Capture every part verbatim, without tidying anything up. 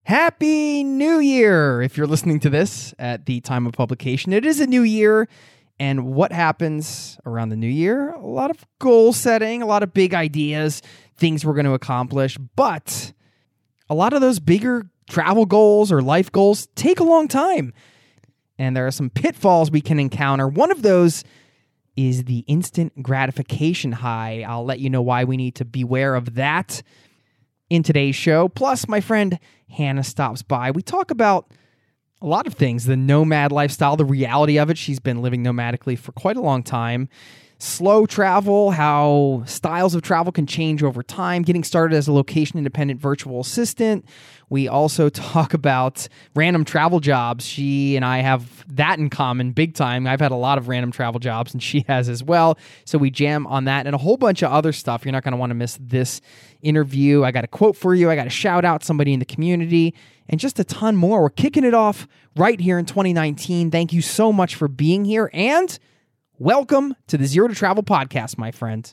Happy New Year! If you're listening to this at the time of publication, it is a new year. And what happens around the new year? A lot of goal setting, a lot of big ideas, things we're going to accomplish. But a lot of those bigger travel goals or life goals take a long time. And there are some pitfalls we can encounter. One of those is the instant gratification high. I'll let you know why we need to beware of that in today's show. Plus, my friend Hannah stops by. We talk about a lot of things, the nomad lifestyle, the reality of it. She's been living nomadically for quite a long time. Slow travel, how styles of travel can change over time, getting started as a location-independent virtual assistant. We also talk about random travel jobs. She and I have that in common big time. I've had a lot of random travel jobs, and she has as well. So we jam on that and a whole bunch of other stuff. You're not going to want to miss this interview. I got a quote for you. I got to shout out somebody in the community and just a ton more. We're kicking it off right here in twenty nineteen. Thank you so much for being here, and welcome to the Zero to Travel podcast, my friend.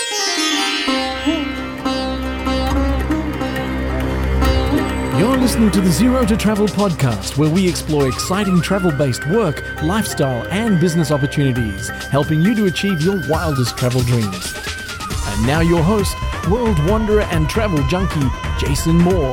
You're listening to the Zero to Travel podcast, where we explore exciting travel-based work, lifestyle, and business opportunities, helping you to achieve your wildest travel dreams. And now your host, world wanderer and travel junkie, Jason Moore.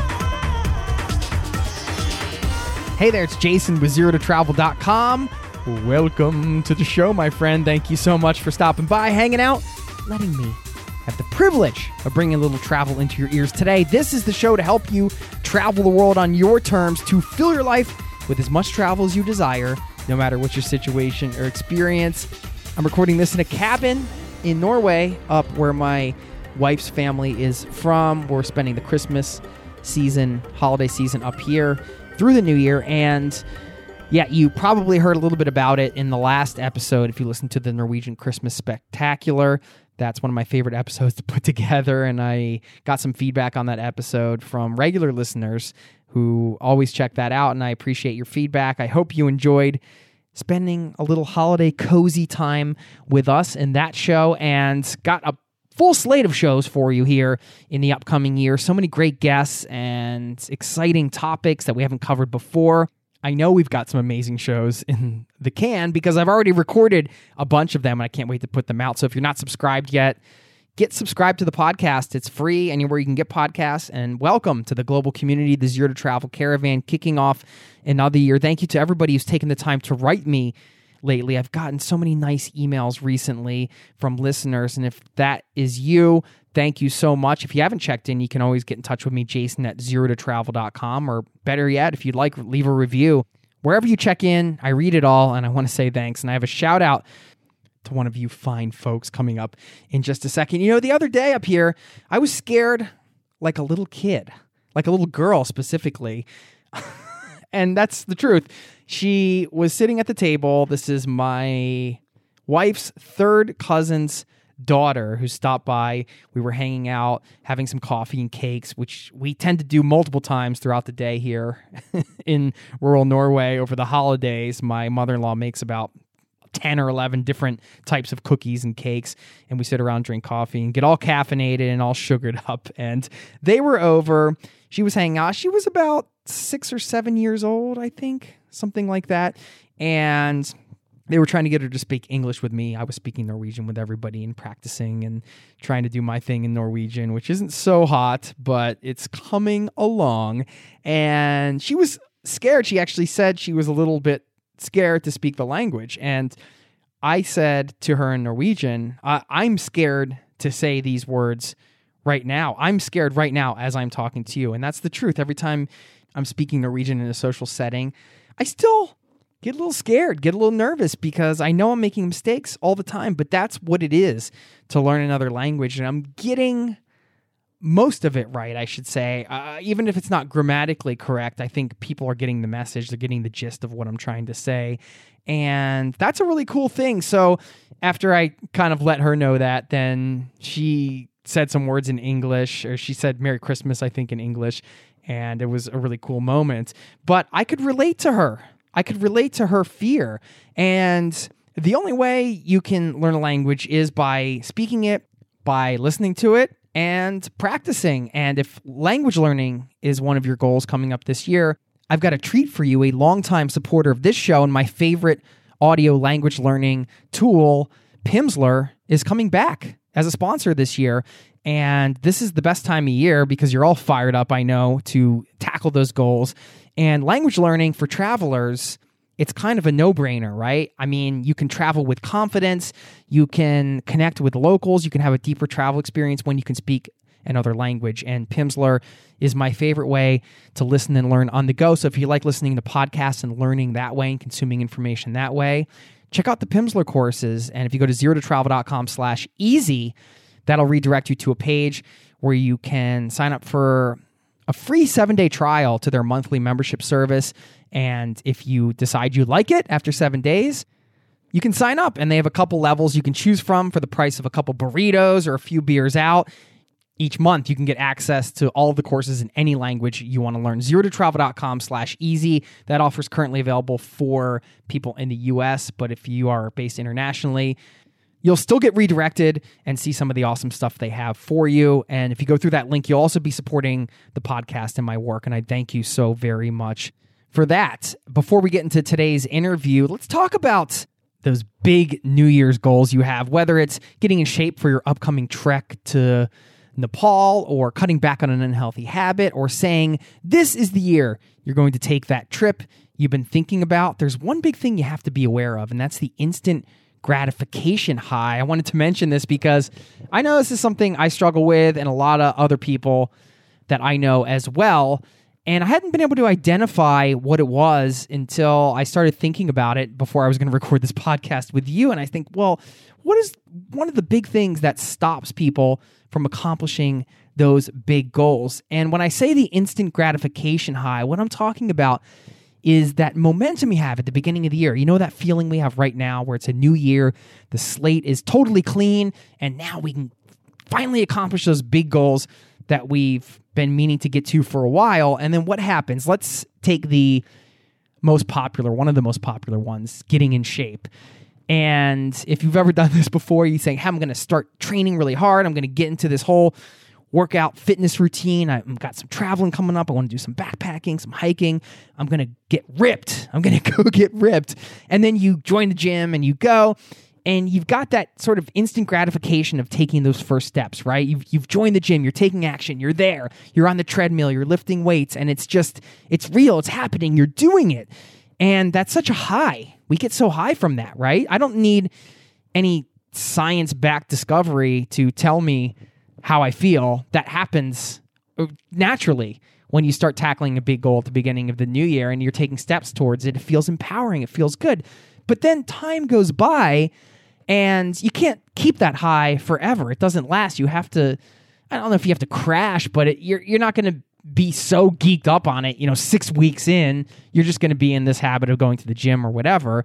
Hey there, it's Jason with zero to travel dot com. Welcome to the show, my friend. Thank you so much for stopping by, hanging out, letting me have the privilege of bringing a little travel into your ears today. This is the show to help you travel the world on your terms, to fill your life with as much travel as you desire, no matter what your situation or experience. I'm recording this in a cabin in Norway, up where my wife's family is from. We're spending the Christmas season, holiday season up here through the new year, and yeah, you probably heard a little bit about it in the last episode if you listened to the Norwegian Christmas Spectacular. That's one of my favorite episodes to put together, and I got some feedback on that episode from regular listeners who always check that out, and I appreciate your feedback. I hope you enjoyed spending a little holiday cozy time with us in that show, and got a full slate of shows for you here in the upcoming year. So many great guests and exciting topics that we haven't covered before. I know we've got some amazing shows in the can because I've already recorded a bunch of them and I can't wait to put them out. So if you're not subscribed yet, get subscribed to the podcast. It's free anywhere you can get podcasts. And welcome to the global community, the Zero to Travel Caravan, kicking off another year. Thank you to everybody who's taken the time to write me lately. I've gotten so many nice emails recently from listeners, and if that is you, thank you so much. If you haven't checked in, you can always get in touch with me, Jason at zero to travel dot com, or better yet, if you'd like, leave a review. Wherever you check in, I read it all, and I want to say thanks. And I have a shout out to one of you fine folks coming up in just a second. You know, the other day up here, I was scared like a little kid, like a little girl specifically. And that's the truth. She was sitting at the table. This is my wife's third cousin's daughter who stopped by. We were hanging out, having some coffee and cakes, which we tend to do multiple times throughout the day here in rural Norway over the holidays. My mother-in-law makes about ten or eleven different types of cookies and cakes, and we sit around, drink coffee, and get all caffeinated and all sugared up. And they were over. She was hanging out. She was about six or seven years old, I think, something like that. And they were trying to get her to speak English with me. I was speaking Norwegian with everybody and practicing and trying to do my thing in Norwegian, which isn't so hot, but it's coming along. And she was scared. She actually said she was a little bit scared to speak the language. And I said to her in Norwegian, I- I'm scared to say these words right now. I'm scared right now as I'm talking to you. And that's the truth. Every time I'm speaking Norwegian in a social setting, I still get a little scared, get a little nervous because I know I'm making mistakes all the time, but that's what it is to learn another language. And I'm getting most of it right, I should say. Uh, even if it's not grammatically correct, I think people are getting the message. They're getting the gist of what I'm trying to say. And that's a really cool thing. So after I kind of let her know that, then she said some words in English, or she said Merry Christmas, I think, in English. And it was a really cool moment. But I could relate to her. I could relate to her fear. And the only way you can learn a language is by speaking it, by listening to it, and practicing. And if language learning is one of your goals coming up this year, I've got a treat for you. A longtime supporter of this show and my favorite audio language learning tool, Pimsleur, is coming back as a sponsor this year. And this is the best time of year because you're all fired up, I know, to tackle those goals. And language learning for travelers, it's kind of a no-brainer, right? I mean, you can travel with confidence, you can connect with locals, you can have a deeper travel experience when you can speak another language. And Pimsleur is my favorite way to listen and learn on the go. So if you like listening to podcasts and learning that way and consuming information that way, check out the Pimsleur courses. And if you go to zero to travel dot com slash easy, that'll redirect you to a page where you can sign up for a free seven-day trial to their monthly membership service. And if you decide you like it after seven days, you can sign up. And they have a couple levels you can choose from for the price of a couple burritos or a few beers out. Each month, you can get access to all of the courses in any language you want to learn. zero to travel dot com slash easy. That offer is currently available for people in the U S, but if you are based internationally, you'll still get redirected and see some of the awesome stuff they have for you. And if you go through that link, you'll also be supporting the podcast and my work, and I thank you so very much for that. Before we get into today's interview, let's talk about those big New Year's goals you have, whether it's getting in shape for your upcoming trek to Nepal, or cutting back on an unhealthy habit, or saying this is the year you're going to take that trip you've been thinking about. There's one big thing you have to be aware of, and that's the instant gratification high. I wanted to mention this because I know this is something I struggle with and a lot of other people that I know as well. And I hadn't been able to identify what it was until I started thinking about it before I was going to record this podcast with you. And I think, well, what is one of the big things that stops people from accomplishing those big goals? And when I say the instant gratification high, what I'm talking about is that momentum you have at the beginning of the year. You know that feeling we have right now where it's a new year, the slate is totally clean, and now we can finally accomplish those big goals that we've been meaning to get to for a while. And then what happens? Let's take the most popular, one of the most popular ones, getting in shape. And if you've ever done this before, you say, hey, I'm going to start training really hard. I'm going to get into this whole workout fitness routine. I've got some traveling coming up. I want to do some backpacking, some hiking. I'm going to get ripped. I'm going to go get ripped. And then you join the gym and you go, and you've got that sort of instant gratification of taking those first steps, right? You've, you've joined the gym, you're taking action, you're there, you're on the treadmill, you're lifting weights, and it's just, it's real, it's happening, you're doing it. And that's such a high. We get so high from that, right? I don't need any science-backed discovery to tell me how I feel. That happens naturally when you start tackling a big goal at the beginning of the new year and you're taking steps towards it. It feels empowering. It feels good. But then time goes by and you can't keep that high forever. It doesn't last. You have to, I don't know if you have to crash, but it, you're you're not going to be so geeked up on it, you know, six weeks in. You're just going to be in this habit of going to the gym or whatever.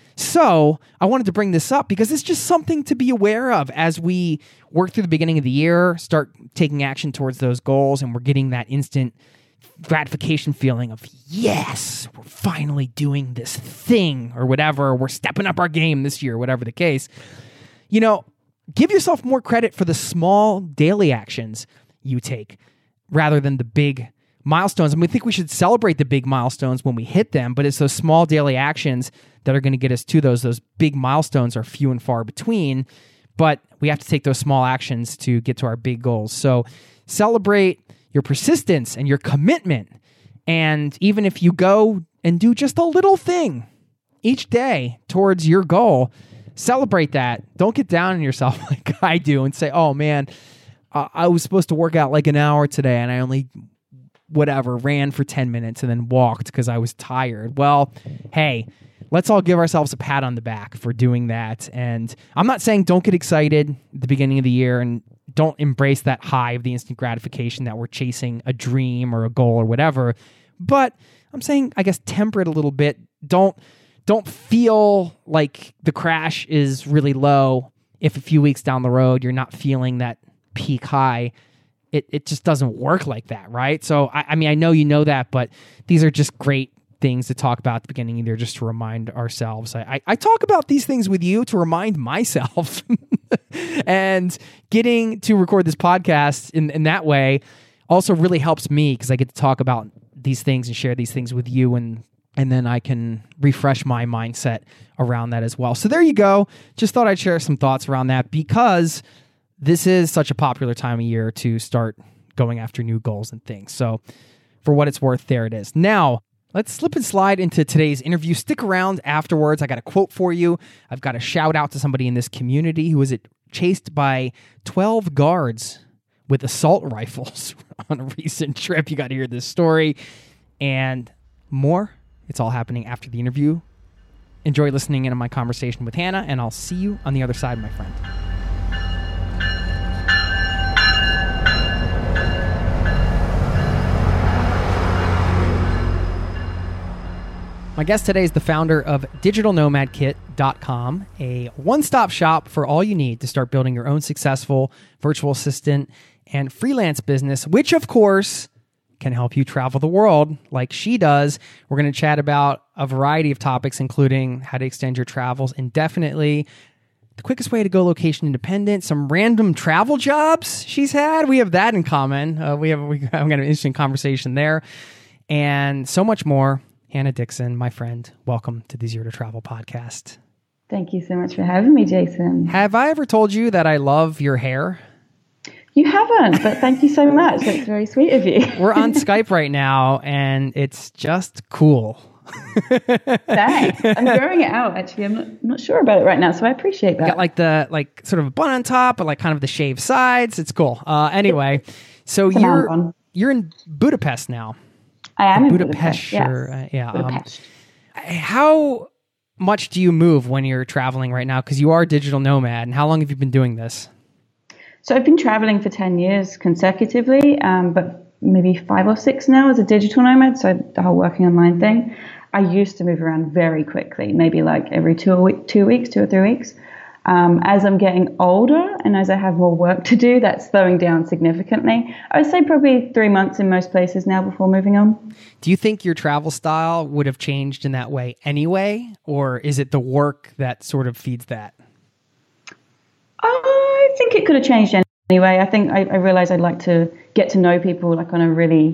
So I wanted to bring this up because it's just something to be aware of as we work through the beginning of the year, start taking action towards those goals, and we're getting that instant gratification feeling of, yes, we're finally doing this thing or whatever. We're stepping up our game this year, whatever the case. You know, give yourself more credit for the small daily actions you take rather than the big milestones. And we think we should celebrate the big milestones when we hit them, but it's those small daily actions that are going to get us to those. Those big milestones are few and far between, but we have to take those small actions to get to our big goals. So celebrate your persistence and your commitment. And even if you go and do just a little thing each day towards your goal, celebrate that. Don't get down on yourself like I do and say, oh man, uh, I was supposed to work out like an hour today and I only whatever, ran for ten minutes and then walked because I was tired. Well, hey, let's all give ourselves a pat on the back for doing that. And I'm not saying don't get excited at the beginning of the year and don't embrace that high of the instant gratification that we're chasing a dream or a goal or whatever. But I'm saying, I guess, temper it a little bit. Don't, don't feel like the crash is really low if a few weeks down the road you're not feeling that peak high. It it just doesn't work like that, right? So, I, I mean, I know you know that, but these are just great things to talk about at the beginning, either just to remind ourselves. I, I, I talk about these things with you to remind myself. And getting to record this podcast in, in that way also really helps me because I get to talk about these things and share these things with you, and and then I can refresh my mindset around that as well. So there you go. Just thought I'd share some thoughts around that because this is such a popular time of year to start going after new goals and things. So for what it's worth, there it is. Now, let's slip and slide into today's interview. Stick around afterwards. I got a quote for you. I've got a shout out to somebody in this community who was chased by twelve guards with assault rifles on a recent trip. You got to hear this story and more. It's all happening after the interview. Enjoy listening in on my conversation with Hannah, and I'll see you on the other side, my friend. My guest today is the founder of digital nomad kit dot com, a one-stop shop for all you need to start building your own successful virtual assistant and freelance business, which, of course, can help you travel the world like she does. We're going to chat about a variety of topics, including how to extend your travels indefinitely, the quickest way to go location independent, some random travel jobs she's had. We have that in common. Uh, we have we have got an interesting conversation there, and so much more. Hannah Dixon, my friend, welcome to the Zero to Travel podcast. Thank you so much for having me, Jason. Have I ever told you that I love your hair? You haven't, but thank you so much. That's very sweet of you. We're on Skype right now, and it's just cool. Thanks. I'm growing it out, actually. I'm not, not sure about it right now, so I appreciate that. Got like the like sort of a bun on top, but like kind of the shaved sides. It's cool. Uh, anyway, so it's you're you're in Budapest now. I am in Budapest. Budapest, yes. Or, uh, yeah. Budapest. Um, how much do you move when you're traveling right now? Because you are a digital nomad, and how long have you been doing this? So I've been traveling for ten years consecutively, um, but maybe five or six now as a digital nomad, so the whole working online thing. I used to move around very quickly, maybe like every two, a week, two weeks, two or three weeks. Um, as I'm getting older and as I have more work to do, that's slowing down significantly. I would say probably three months in most places now before moving on. Do you think your travel style would have changed in that way anyway, or is it the work that sort of feeds that? I think it could have changed anyway. I think I, I realized I'd like to get to know people like on a really,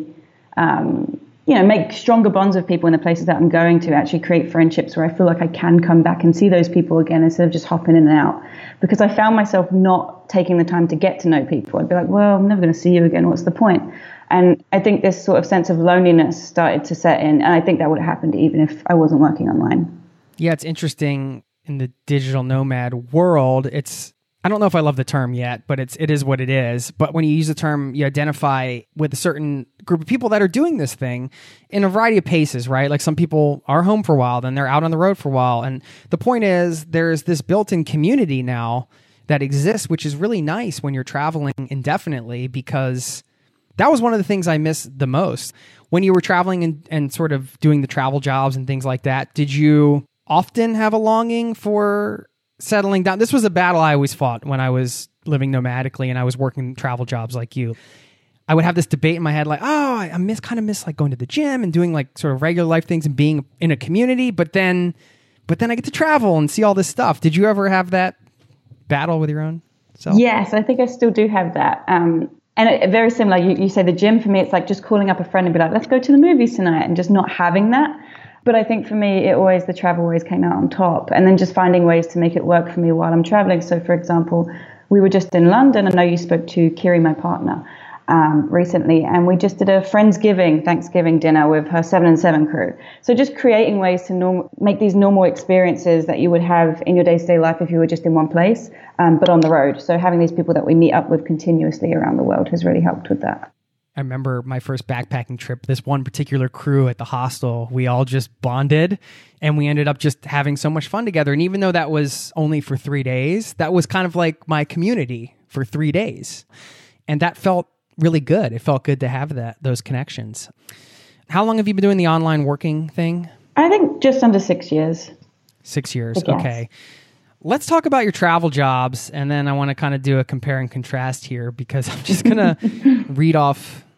um, you know, make stronger bonds with people in the places that I'm going to, actually create friendships where I feel like I can come back and see those people again instead of just hopping in and out. Because I found myself not taking the time to get to know people. I'd be like, well, I'm never going to see you again. What's the point? And I think this sort of sense of loneliness started to set in. And I think that would have happened even if I wasn't working online. Yeah, it's interesting in the digital nomad world. It's, I don't know if I love the term yet, but it's it is what it is. But when you use the term, you identify with a certain group of people that are doing this thing in a variety of paces, right? Like some people are home for a while, then they're out on the road for a while. And the point is there's this built-in community now that exists, which is really nice when you're traveling indefinitely, because that was one of the things I miss the most. When you were traveling and, and sort of doing the travel jobs and things like that, did you often have a longing for settling down? This was a battle I always fought when I was living nomadically and I was working travel jobs like you. I would have this debate in my head like, oh, I miss kind of miss like going to the gym and doing like sort of regular life things and being in a community, but then but then I get to travel and see all this stuff. Did you ever have that battle with your own self? Yes, I think I still do have that. Um, and it, very similar, you, you say the gym, for me, it's like just calling up a friend and be like, let's go to the movies tonight, and just not having that. But I think for me, it always, the travel always came out on top. And then just finding ways to make it work for me while I'm traveling. So for example, we were just in London. I know you spoke to Kiri, my partner, um, recently, and we just did a Friendsgiving, Thanksgiving dinner with her seven and seven crew. So just creating ways to norm- make these normal experiences that you would have in your day-to-day life if you were just in one place, um, but on the road. So having these people that we meet up with continuously around the world has really helped with that. I remember my first backpacking trip, this one particular crew at the hostel, we all just bonded and we ended up just having so much fun together. And even though that was only for three days, that was kind of like my community for three days. And that felt really good. It felt good to have that, those connections. How long have you been doing the online working thing? I think just under six years. Six years. Okay. Let's talk about your travel jobs. And then I want to kind of do a compare and contrast here, because I'm just going to read off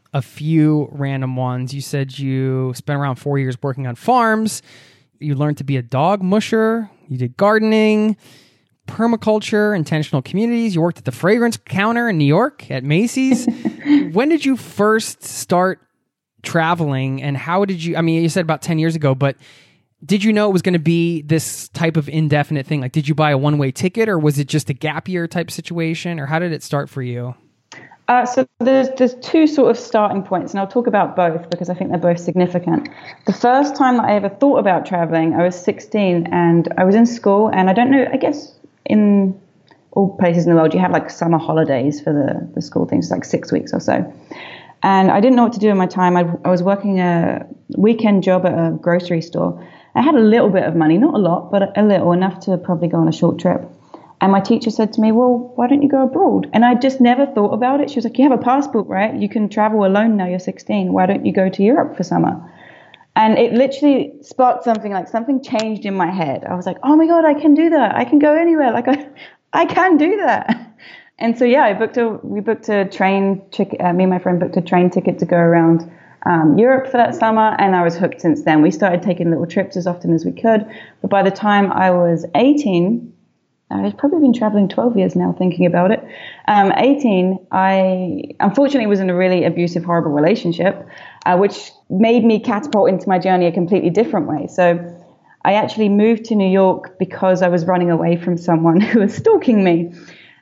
a few random ones. You said you spent around four years working on farms. You learned to be a dog musher. You did gardening, permaculture, intentional communities. You worked at the fragrance counter in New York at Macy's. When did you first start traveling, and how did you, I mean, you said about ten years ago, but did you know it was going to be this type of indefinite thing? Like, did you buy a one-way ticket, or was it just a gap year type situation, or how did it start for you? Uh, so there's there's two sort of starting points, and I'll talk about both because I think they're both significant. The first time that I ever thought about traveling, I was sixteen, and I was in school, and I don't know, I guess in all places in the world, you have like summer holidays for the, the school things, like six weeks or so. And I didn't know what to do in my time. I, I was working a weekend job at a grocery store. I had a little bit of money, not a lot, but a little, enough to probably go on a short trip. And my teacher said to me, well, why don't you go abroad? And I just never thought about it. She was like, you have a passport, right? You can travel alone now, you're sixteen. Why don't you go to Europe for summer? And it literally sparked something, like something changed in my head. I was like, oh my God, I can do that. I can go anywhere. Like I, I can do that. And so, yeah, I booked a, we booked a train ticket. Uh, me and my friend booked a train ticket to go around um, Europe for that summer. And I was hooked since then. We started taking little trips as often as we could. But by the time I was eighteen, I've probably been traveling twelve years now thinking about it. Um, eighteen, I unfortunately was in a really abusive, horrible relationship, uh, which made me catapult into my journey a completely different way. So I actually moved to New York because I was running away from someone who was stalking me.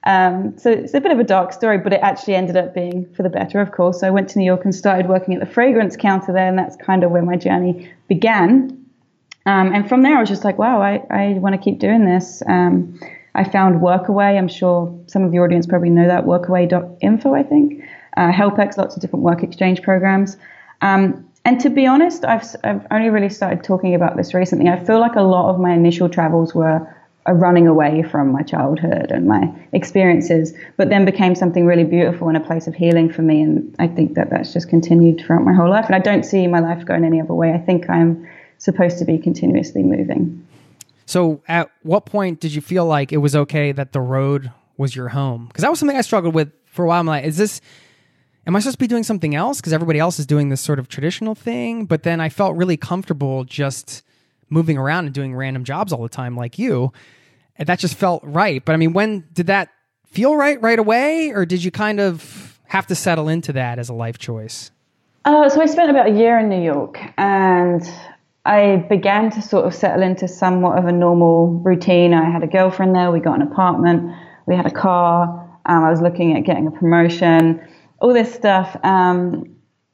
Um, so it's a bit of a dark story, but it actually ended up being for the better, of course. So I went to New York and started working at the fragrance counter there, and that's kind of where my journey began. Um, and from there, I was just like, wow, I, I want to keep doing this. Um, I found Workaway. I'm sure some of your audience probably know that, workaway dot info, I think. Uh, HelpX, lots of different work exchange programs. Um, and to be honest, I've, I've only really started talking about this recently. I feel like a lot of my initial travels were a running away from my childhood and my experiences, but then became something really beautiful and a place of healing for me. And I think that that's just continued throughout my whole life. And I don't see my life going any other way. I think I'm supposed to be continuously moving. So at what point did you feel like it was okay that the road was your home? Because that was something I struggled with for a while. I'm like, is this, am I supposed to be doing something else? Because everybody else is doing this sort of traditional thing. But then I felt really comfortable just moving around and doing random jobs all the time like you. And that just felt right. But I mean, when did that feel right right away? Or did you kind of have to settle into that as a life choice? Uh, so I spent about a year in New York, and I began to sort of settle into somewhat of a normal routine. I had a girlfriend there. We got an apartment. We had a car. Um, I was looking at getting a promotion, all this stuff. Um,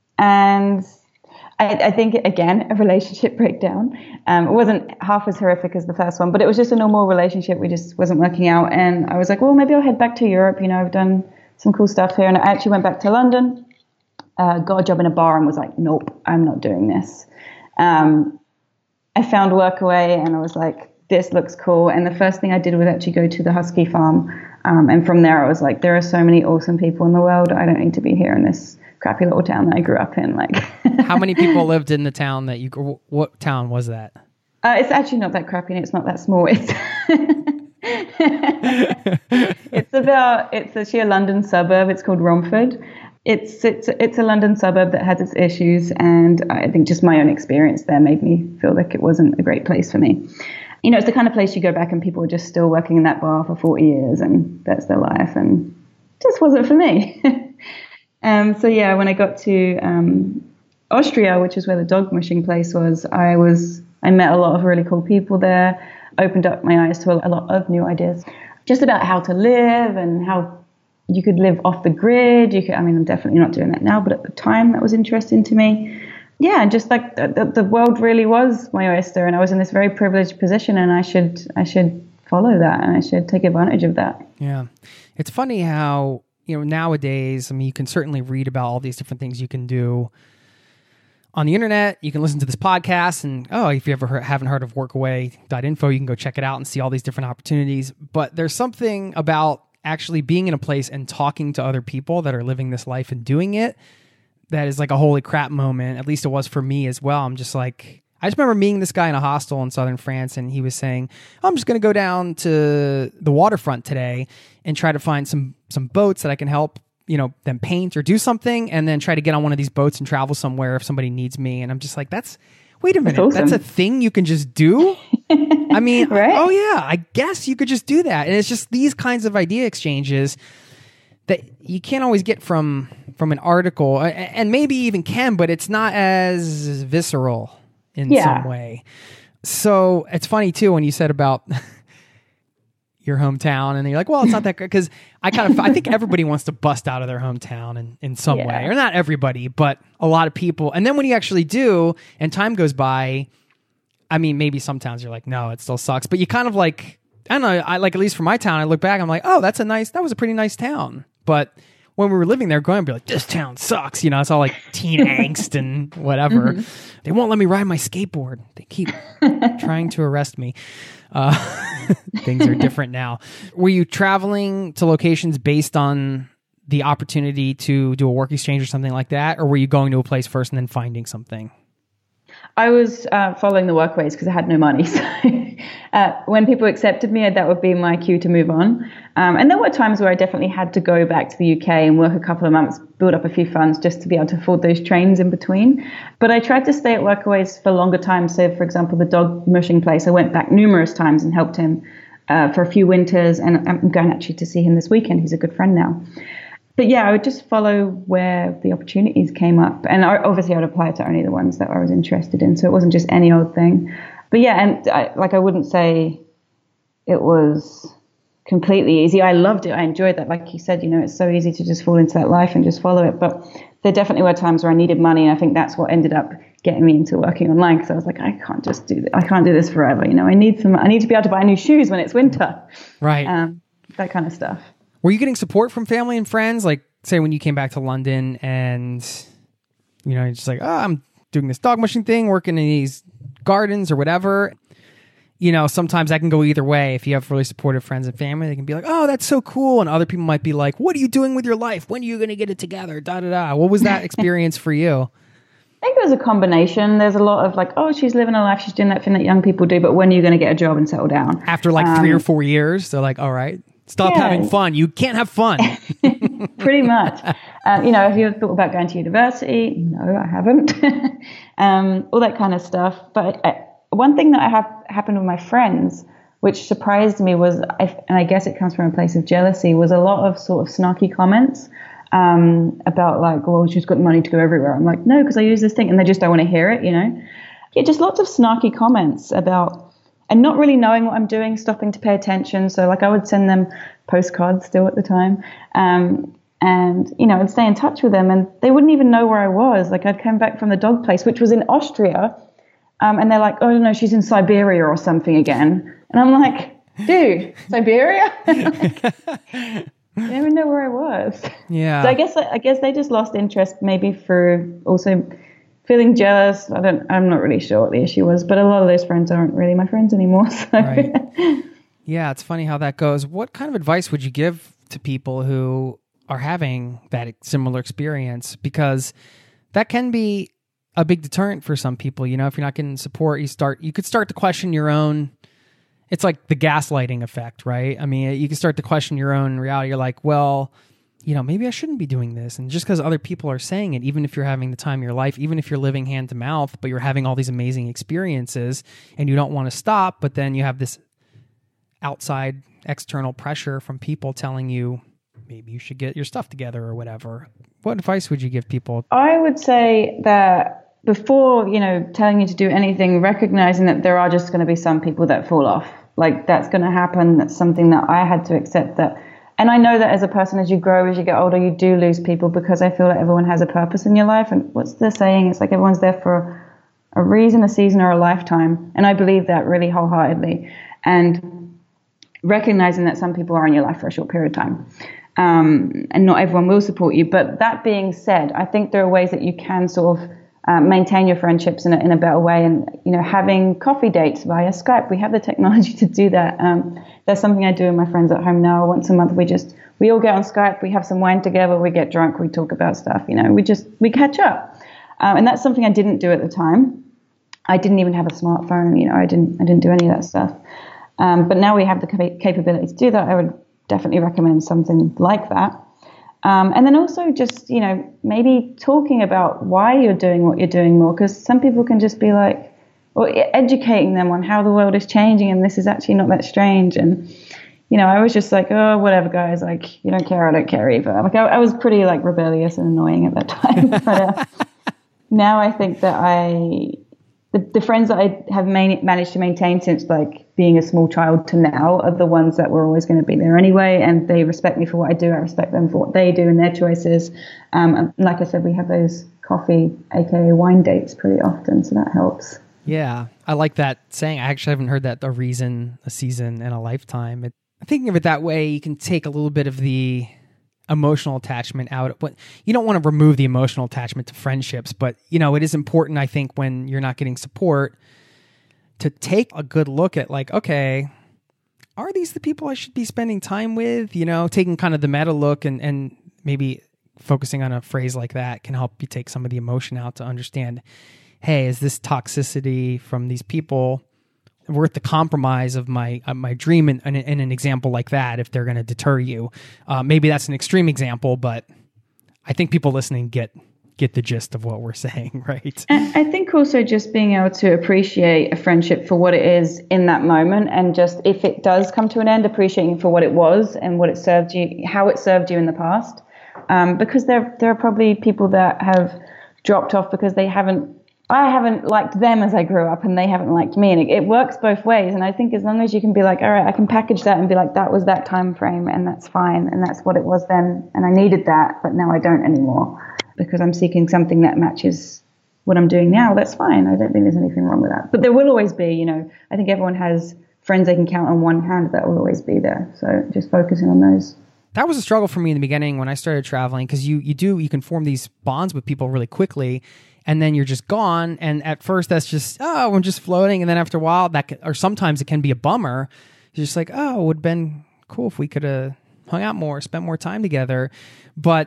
and I, I think, again, a relationship breakdown. Um, it wasn't half as horrific as the first one, but it was just a normal relationship. We just wasn't working out. And I was like, well, maybe I'll head back to Europe. You know, I've done some cool stuff here. And I actually went back to London, uh, got a job in a bar, and was like, nope, I'm not doing this. Um, I found Workaway, and I was like, this looks cool. And the first thing I did was actually go to the Husky farm. Um, and from there, I was like, there are so many awesome people in the world. I don't need to be here in this crappy little town that I grew up in. Like, how many people lived in the town that you, what town was that? Uh, it's actually not that crappy, and it's not that small. It's it's about, it's actually a London suburb. It's called Romford. It's it's it's a London suburb that has its issues, and I think just my own experience there made me feel like it wasn't a great place for me. You know, it's the kind of place you go back and people are just still working in that bar for forty years, and that's their life, and it just wasn't for me. um, so yeah, when I got to um, Austria, which is where the dog mushing place was, I was I met a lot of really cool people there, opened up my eyes to a lot of new ideas, just about how to live and how you could live off the grid. You could, I mean, I'm definitely not doing that now, but at the time that was interesting to me. Yeah, and just like the, the world really was my oyster, and I was in this very privileged position, and I should I should follow that, and I should take advantage of that. Yeah, it's funny how, you know, nowadays, I mean, you can certainly read about all these different things you can do on the internet. You can listen to this podcast, and oh, if you ever heard, haven't heard of workaway dot info, you can go check it out and see all these different opportunities. But there's something about actually being in a place and talking to other people that are living this life and doing it that is like a holy crap moment. At least it was for me as well. I'm just like, I just remember meeting this guy in a hostel in southern France, and he was saying, I'm just going to go down to the waterfront today and try to find some some boats that I can help you know, then paint or do something and then try to get on one of these boats and travel somewhere if somebody needs me. And I'm just like, that's, wait a minute, that's, awesome. That's a thing you can just do? I mean, right? oh yeah, I guess you could just do that. And it's just these kinds of idea exchanges that you can't always get from from an article, and maybe even can, but it's not as visceral in yeah. some way. So it's funny too when you said about your hometown, and you're like, well, it's not that good, because I kind of I think everybody wants to bust out of their hometown in, in some yeah. way, or not everybody, but a lot of people. And then when you actually do, and time goes by, I mean, maybe some towns you're like, no, it still sucks, but you kind of like, I don't know, I like, at least for my town, I look back, I'm like, oh, that's a nice, that was a pretty nice town. But when we were living there, going to be like, this town sucks. You know, it's all like teen angst and whatever. Mm-hmm. They won't let me ride my skateboard. They keep trying to arrest me. Uh, things are different now. Were you traveling to locations based on the opportunity to do a work exchange or something like that? Or were you going to a place first and then finding something? I was uh, following the workways because I had no money. So uh, when people accepted me, that would be my cue to move on. Um, and there were times where I definitely had to go back to the U K and work a couple of months, build up a few funds just to be able to afford those trains in between. But I tried to stay at workaways for longer time. So, for example, the dog mushing place, I went back numerous times and helped him uh, for a few winters. And I'm going actually to see him this weekend. He's a good friend now. But yeah, I would just follow where the opportunities came up. And I, obviously I would apply to only the ones that I was interested in. So it wasn't just any old thing. But yeah, and I, like I wouldn't say it was completely easy. I loved it. I enjoyed that. Like you said, you know, it's so easy to just fall into that life and just follow it. But there definitely were times where I needed money. And I think that's what ended up getting me into working online. Because I was like, I can't just do this. I can't do this forever. You know, I need some, I need to be able to buy new shoes when it's winter. Right. Um, that kind of stuff. Were you getting support from family and friends? Like, say when you came back to London and, you know, you're just like, oh, I'm doing this dog mushing thing, working in these gardens or whatever. You know, sometimes that can go either way. If you have really supportive friends and family, they can be like, oh, that's so cool. And other people might be like, what are you doing with your life? When are you going to get it together? Da, da, da. What was that experience for you? I think it was a combination. There's a lot of like, oh, she's living her life. She's doing that thing that young people do. But when are you going to get a job and settle down? After like um, three or four years, they're like, all right. Stop yeah. having fun. You can't have fun. Pretty much. Um, you know, have you ever thought about going to university? No, I haven't. um, all that kind of stuff. But I, one thing that I have happened with my friends, which surprised me was, I, and I guess it comes from a place of jealousy, was a lot of sort of snarky comments um, about like, well, she's got money to go everywhere. I'm like, no, because I use this thing. And they just don't want to hear it, you know. Yeah, just lots of snarky comments about, and not really knowing what I'm doing, stopping to pay attention. So like I would send them postcards still at the time. Um, and, you know, I'd stay in touch with them and they wouldn't even know where I was. Like I'd come back from the dog place, which was in Austria. Um, and they're like, oh, no, she's in Siberia or something again. And I'm like, dude, Siberia? Like, they didn't even know where I was. Yeah. So I guess, I guess they just lost interest maybe through also feeling jealous. I don't, I'm not really sure what the issue was, but a lot of those friends aren't really my friends anymore. So. Right. Yeah, it's funny how that goes. What kind of advice would you give to people who are having that similar experience? Because that can be a big deterrent for some people. You know, if you're not getting support, you start, you could start to question your own, it's like the gaslighting effect, right? I mean, you can start to question your own reality. You're like, well, you know, maybe I shouldn't be doing this. And just because other people are saying it, even if you're having the time of your life, even if you're living hand to mouth, but you're having all these amazing experiences and you don't want to stop, but then you have this outside external pressure from people telling you maybe you should get your stuff together or whatever. What advice would you give people? I would say that before, you know, telling you to do anything, recognizing that there are just going to be some people that fall off. Like that's going to happen. That's something that I had to accept that. And I know that as a person, as you grow, as you get older, you do lose people because I feel like everyone has a purpose in your life. And what's the saying? It's like everyone's there for a reason, a season, or a lifetime. And I believe that really wholeheartedly. And recognizing that some people are in your life for a short period of time. Um, and not everyone will support you. But that being said, I think there are ways that you can sort of uh, maintain your friendships in a, in a better way. And, you know, having coffee dates via Skype, we have the technology to do that. Um, that's something I do with my friends at home now. Once a month, we just, we all get on Skype, we have some wine together, we get drunk, we talk about stuff, you know, we just, we catch up. Um, and that's something I didn't do at the time. I didn't even have a smartphone, you know, I didn't, I didn't do any of that stuff. Um, but now we have the cap- capability to do that. I would definitely recommend something like that. Um, and then also just, you know, maybe talking about why you're doing what you're doing more, because some people can just be like, or educating them on how the world is changing and this is actually not that strange. And, you know, I was just like, oh, whatever, guys, like, you don't care, I don't care either. Like, I, I was pretty, like, rebellious and annoying at that time. But uh, now I think that I, the, the friends that I have main, managed to maintain since, like, being a small child to now are the ones that were always going to be there anyway, and they respect me for what I do. I respect them for what they do and their choices. Um, and like I said, we have those coffee, aka wine dates pretty often, so that helps. Yeah, I like that saying. I actually haven't heard that, a reason, a season, and a lifetime. It, thinking of it that way, you can take a little bit of the emotional attachment out. But you don't want to remove the emotional attachment to friendships, but you know, it is important, I think, when you're not getting support, to take a good look at, like, okay, are these the people I should be spending time with? You know, taking kind of the meta look and, and maybe focusing on a phrase like that can help you take some of the emotion out to understand, hey, is this toxicity from these people worth the compromise of my uh, my dream in, in, in an example like that, if they're going to deter you? Uh, maybe that's an extreme example, but I think people listening get get the gist of what we're saying, right? And I think also just being able to appreciate a friendship for what it is in that moment, and just if it does come to an end, appreciating for what it was and what it served you, how it served you in the past. Um, because there there are probably people that have dropped off because they haven't I haven't liked them as I grew up and they haven't liked me. And it, it works both ways. And I think as long as you can be like, all right, I can package that and be like, that was that time frame and that's fine. And that's what it was then. And I needed that, but now I don't anymore because I'm seeking something that matches what I'm doing now. That's fine. I don't think there's anything wrong with that. But there will always be, you know, I think everyone has friends they can count on one hand that will always be there. So just focusing on those. That was a struggle for me in the beginning when I started traveling, because you, you do, you can form these bonds with people really quickly. And then you're just gone. And at first that's just, oh, I'm just floating. And then after a while, that can, or sometimes it can be a bummer. You're just like, oh, it would have been cool if we could have hung out more, spent more time together. But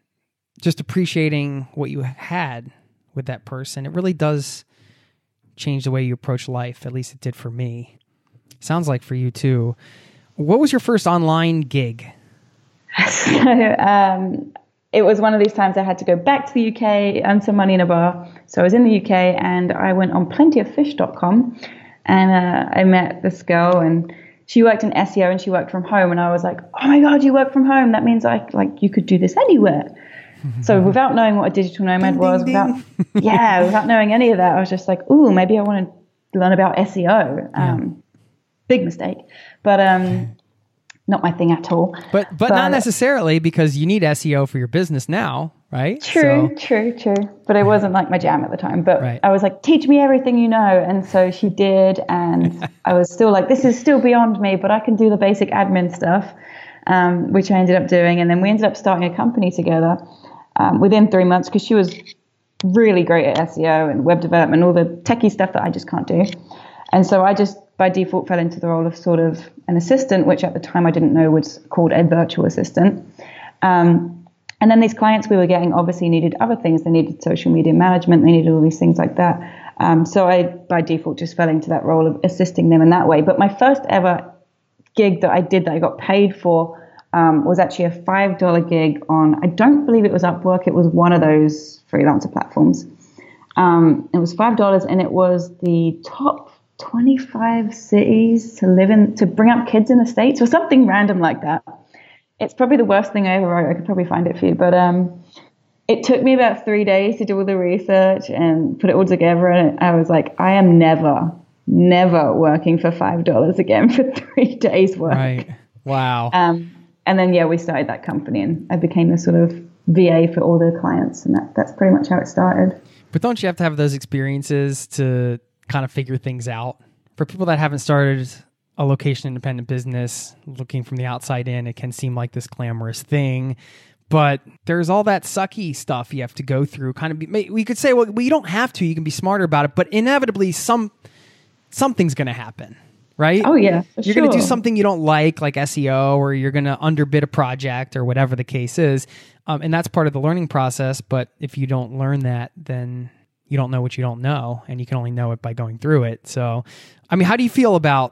just appreciating what you had with that person, it really does change the way you approach life. At least it did for me. Sounds like for you too. What was your first online gig? So, um, it was one of these times I had to go back to the U K, earn some money in a bar. So I was in the U K and I went on plenty of fish dot com and uh, I met this girl and she worked in S E O and she worked from home. And I was like, oh my God, you work from home. That means I like you could do this anywhere. So without knowing what a digital nomad ding, was, ding, without ding. yeah, without knowing any of that, I was just like, ooh, maybe I want to learn about S E O. Um, yeah. Big mistake. But um not my thing at all. But, but but not necessarily, because you need S E O for your business now, right? True, so. true, true. But it wasn't like my jam at the time. But right. I was like, teach me everything you know. And so she did. And I was still like, this is still beyond me, but I can do the basic admin stuff, um, which I ended up doing. And then we ended up starting a company together um, within three months because she was really great at S E O and web development, all the techie stuff that I just can't do. And so I just by default fell into the role of sort of an assistant, which at the time I didn't know was called a virtual assistant. Um, and then these clients we were getting obviously needed other things. They needed social media management. They needed all these things like that. Um, so I, by default, just fell into that role of assisting them in that way. But my first ever gig that I did that I got paid for um, was actually a five dollar gig on, I don't believe it was Upwork. It was one of those freelancer platforms. Um, it was five dollars and it was the top twenty-five cities to live in, to bring up kids in the States or something random like that. It's probably the worst thing I ever wrote. I could probably find it for you. But um, it took me about three days to do all the research and put it all together. And I was like, I am never, never working for five dollars again for three days work. Right. Wow. Um, and then, yeah, we started that company and I became the sort of V A for all the clients. And that, that's pretty much how it started. But don't you have to have those experiences to kind of figure things out? For people that haven't started a location independent business, looking from the outside in, it can seem like this glamorous thing, but there's all that sucky stuff you have to go through. Kind of, be, we could say, well, you don't have to. You can be smarter about it, but inevitably, some something's going to happen, right? Oh yeah, for you're sure. going to do something you don't like, like S E O, or you're going to underbid a project, or whatever the case is, um, and that's part of the learning process. But if you don't learn that, then you don't know what you don't know, and you can only know it by going through it. So, I mean, how do you feel about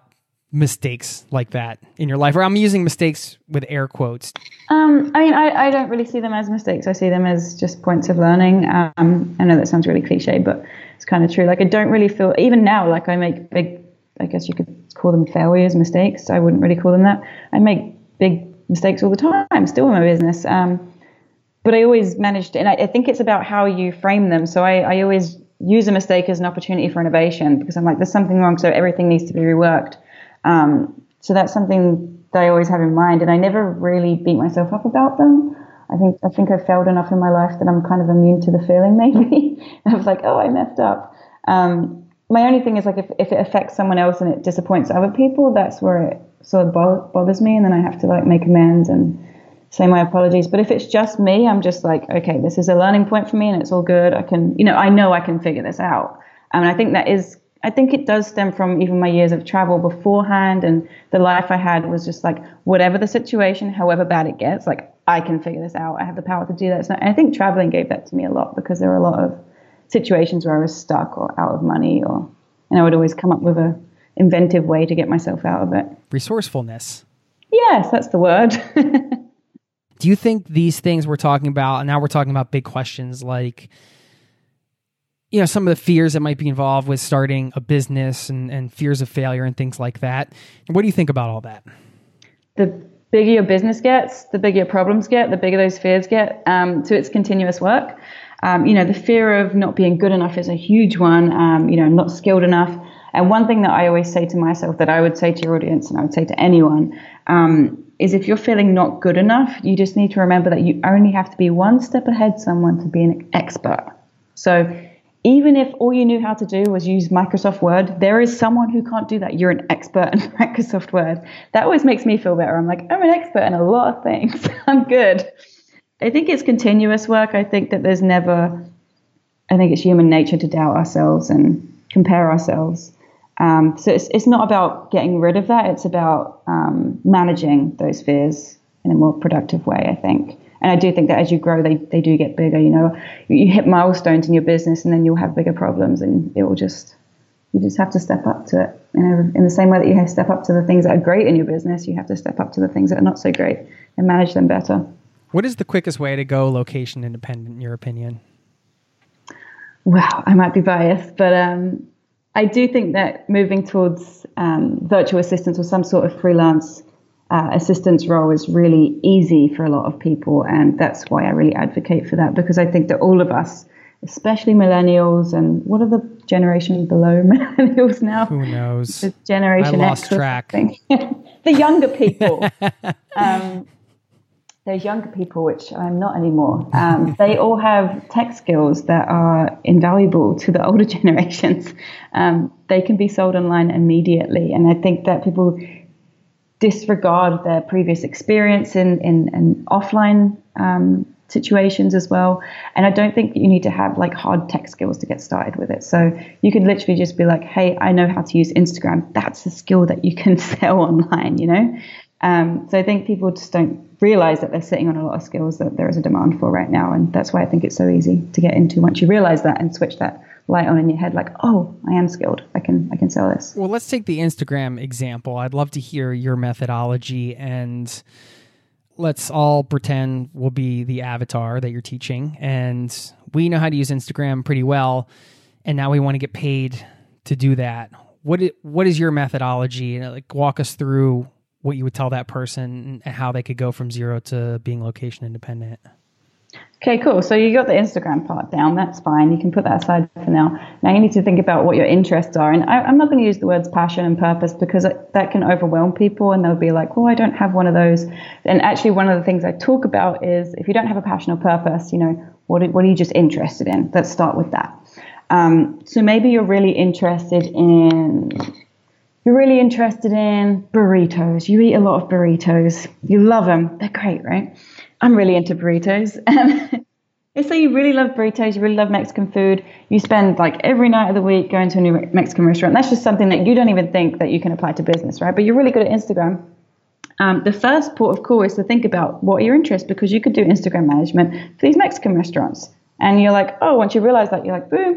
mistakes like that in your life? Or I'm using mistakes with air quotes. Um, I mean, I, I don't really see them as mistakes. I see them as just points of learning. Um, I know that sounds really cliche, but it's kind of true. Like, I don't really feel, even now, like I make big, I guess you could call them failures, mistakes. I wouldn't really call them that. I make big mistakes all the time, still in my business. Um, but I always managed, and I, I think it's about how you frame them. So I, I always use a mistake as an opportunity for innovation, because I'm like, there's something wrong, so everything needs to be reworked. Um, so that's something that I always have in mind, and I never really beat myself up about them. I think I think I've failed enough in my life that I'm kind of immune to the feeling, maybe. I was like, oh, I messed up. Um, my only thing is, like, if, if it affects someone else and it disappoints other people, that's where it sort of bo- bothers me, and then I have to, like, make amends and say my apologies. But if it's just me, I'm just like, okay, this is a learning point for me, and it's all good. I can, you know, I know I can figure this out. And I think that is, I think it does stem from even my years of travel beforehand, and the life I had was just like, whatever the situation, however bad it gets, like, I can figure this out. I have the power to do that. So I think traveling gave that to me a lot, because there were a lot of situations where I was stuck or out of money, or, and I would always come up with a inventive way to get myself out of it. Resourcefulness. Yes, that's the word. Do you think these things we're talking about, and now we're talking about big questions like, you know, some of the fears that might be involved with starting a business, and, and fears of failure and things like that. What do you think about all that? The bigger your business gets, the bigger your problems get, the bigger those fears get. Um, so it's continuous work. Um, you know, the fear of not being good enough is a huge one. Um, you know, not skilled enough. And one thing that I always say to myself, that I would say to your audience, and I would say to anyone, um, is if you're feeling not good enough, you just need to remember that you only have to be one step ahead someone to be an expert. So even if all you knew how to do was use Microsoft Word, there is someone who can't do that. You're an expert in Microsoft Word. That always makes me feel better. I'm like, I'm an expert in a lot of things. I'm good. I think it's continuous work. I think that there's never, I think it's human nature to doubt ourselves and compare ourselves. Um, so it's it's not about getting rid of that. It's about um, managing those fears in a more productive way, I think. And I do think that as you grow, they, they do get bigger. You know, you hit milestones in your business, and then you'll have bigger problems, and it will just, you just have to step up to it. You know, in the same way that you have to step up to the things that are great in your business, you have to step up to the things that are not so great and manage them better. What is the quickest way to go location independent, in your opinion? Well, I might be biased, but um, I do think that moving towards um, virtual assistants or some sort of freelance uh, assistance role is really easy for a lot of people. And that's why I really advocate for that, because I think that all of us, especially millennials, and what are the generations below millennials now? Who knows? The generation I lost X track. The younger people. um, those younger people, which I'm not anymore, um, they all have tech skills that are invaluable to the older generations. Um, they can be sold online immediately. And I think that people disregard their previous experience in, in, in offline um, situations as well. And I don't think that you need to have like hard tech skills to get started with it. So you could literally just be like, hey, I know how to use Instagram. That's a skill that you can sell online, you know? Um, so I think people just don't realize that they're sitting on a lot of skills that there is a demand for right now. And that's why I think it's so easy to get into once you realize that and switch that light on in your head, like, oh, I am skilled. I can, I can sell this. Well, let's take the Instagram example. I'd love to hear your methodology, and let's all pretend we'll be the avatar that you're teaching, and we know how to use Instagram pretty well, and now we want to get paid to do that. What is, what is your methodology? Like, walk us through what you would tell that person and how they could go from zero to being location independent. Okay, cool. So you got the Instagram part down. That's fine. You can put that aside for now. Now you need to think about what your interests are. And I, I'm not going to use the words passion and purpose, because it, that can overwhelm people, and they'll be like, well, I don't have one of those. And actually, one of the things I talk about is, if you don't have a passion or purpose, you know, what, what are you just interested in? Let's start with that. Um, so maybe you're really interested in... You're really interested in burritos. You eat a lot of burritos. You love them. They're great, right? I'm really into burritos. Let's say you really love burritos. You really love Mexican food. You spend like every night of the week going to a new Mexican restaurant. That's just something that you don't even think that you can apply to business, right? But you're really good at Instagram. Um, the first port of call is to think about what are your interests, because you could do Instagram management for these Mexican restaurants. And you're like, oh, once you realize that, you're like, boom.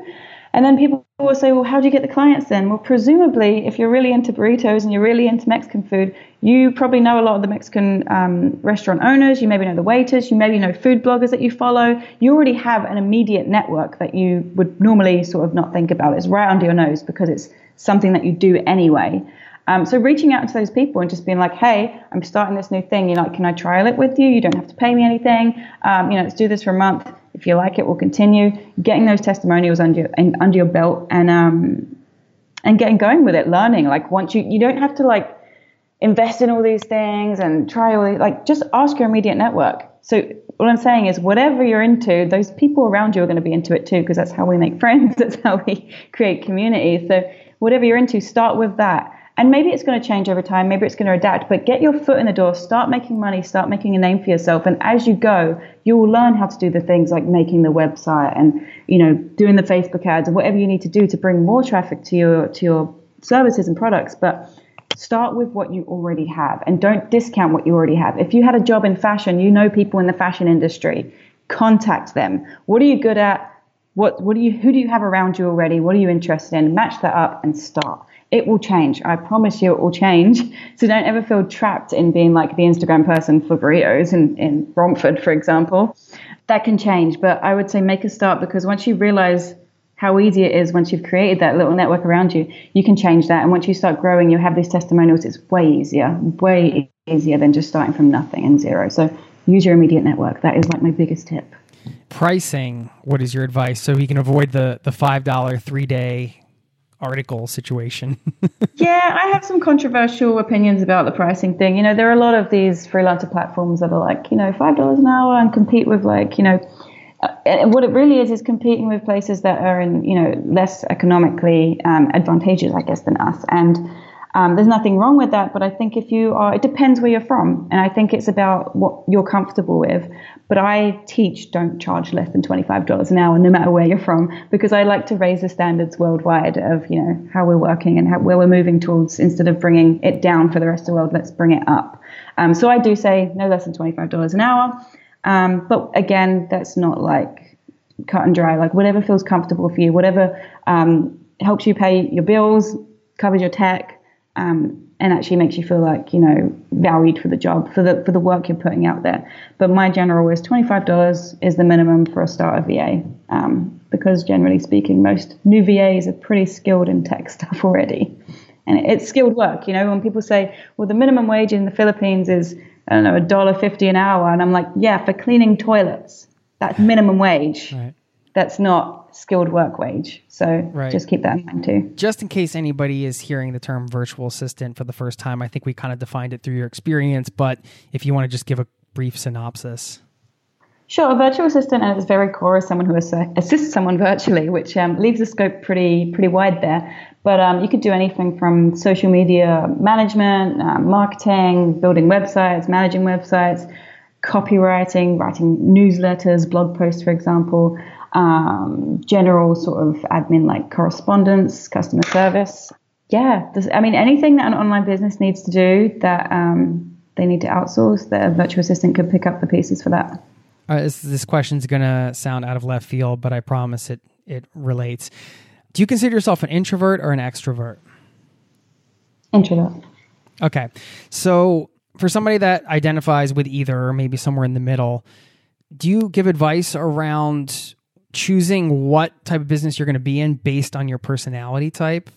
And then people will say, well, how do you get the clients then? Well, presumably, if you're really into burritos and you're really into Mexican food, you probably know a lot of the Mexican um, restaurant owners. You maybe know the waiters. You maybe know food bloggers that you follow. You already have an immediate network that you would normally sort of not think about. It's right under your nose because it's something that you do anyway. Um, so reaching out to those people and just being like, hey, I'm starting this new thing. You know, can I trial it with you? You don't have to pay me anything. Um, you know, let's do this for a month. If you like it, we'll continue. Getting those testimonials under your, under your belt and um, and getting going with it, learning. Like once you, you don't have to like invest in all these things and try all these, like just ask your immediate network. So what I'm saying is whatever you're into, those people around you are going to be into it too, because that's how we make friends. That's how we create community. So whatever you're into, start with that. And maybe it's going to change over time. Maybe it's going to adapt. But get your foot in the door. Start making money. Start making a name for yourself. And as you go, you will learn how to do the things like making the website and, you know, doing the Facebook ads and whatever you need to do to bring more traffic to your to your services and products. But start with what you already have and don't discount what you already have. If you had a job in fashion, you know people in the fashion industry. Contact them. What are you good at? What what do you who do you have around you already? What are you interested in? Match that up and start. It will change. I promise you it will change. So don't ever feel trapped in being like the Instagram person for burritos in, in Romford, for example. That can change. But I would say make a start, because once you realize how easy it is, once you've created that little network around you, you can change that. And once you start growing, you have these testimonials. It's way easier, way easier than just starting from nothing and zero. So use your immediate network. That is like my biggest tip. Pricing, what is your advice so he can avoid the, the five dollars three-day article situation? Yeah, I have some controversial opinions about the pricing thing. You know, there are a lot of these freelancer platforms that are like, you know, five dollars an hour and compete with like, you know, uh, what it really is is competing with places that are in, you know, less economically um, advantageous, I guess, than us. And um, there's nothing wrong with that. But I think if you are, it depends where you're from. And I think it's about what you're comfortable with. But I teach don't charge less than twenty-five dollars an hour, no matter where you're from, because I like to raise the standards worldwide of, you know, how we're working and how, where we're moving towards. Instead of bringing it down for the rest of the world, let's bring it up. Um, so I do say no less than twenty-five dollars an hour. Um, but again, that's not like cut and dry. Like whatever feels comfortable for you, whatever um, helps you pay your bills, covers your tech, um, and actually makes you feel like, you know, valued for the job, for the for the work you're putting out there. But my general is twenty-five dollars is the minimum for a starter V A, um, because generally speaking, most new V As are pretty skilled in tech stuff already. And it's skilled work. You know, when people say, well, the minimum wage in the Philippines is, I don't know, a dollar fifty an hour. And I'm like, yeah, for cleaning toilets, that's minimum wage. Right. That's not skilled work wage. So right. Just keep that in mind too. Just in case anybody is hearing the term virtual assistant for the first time, I think we kind of defined it through your experience, but if you want to just give a brief synopsis. Sure. A virtual assistant at its very core is someone who assists someone virtually, which um, leaves the scope pretty pretty wide there. But um, you could do anything from social media management, uh, marketing, building websites, managing websites, copywriting, writing newsletters, blog posts, for example, um, general sort of admin like correspondence, customer service. Yeah, I mean, anything that an online business needs to do that um, they need to outsource, that a virtual assistant could pick up the pieces for that. Uh, this, this question's going to sound out of left field, but I promise it it relates. Do you consider yourself an introvert or an extrovert? Introvert. Okay. So for somebody that identifies with either, or maybe somewhere in the middle, do you give advice around choosing what type of business you're going to be in based on your personality type?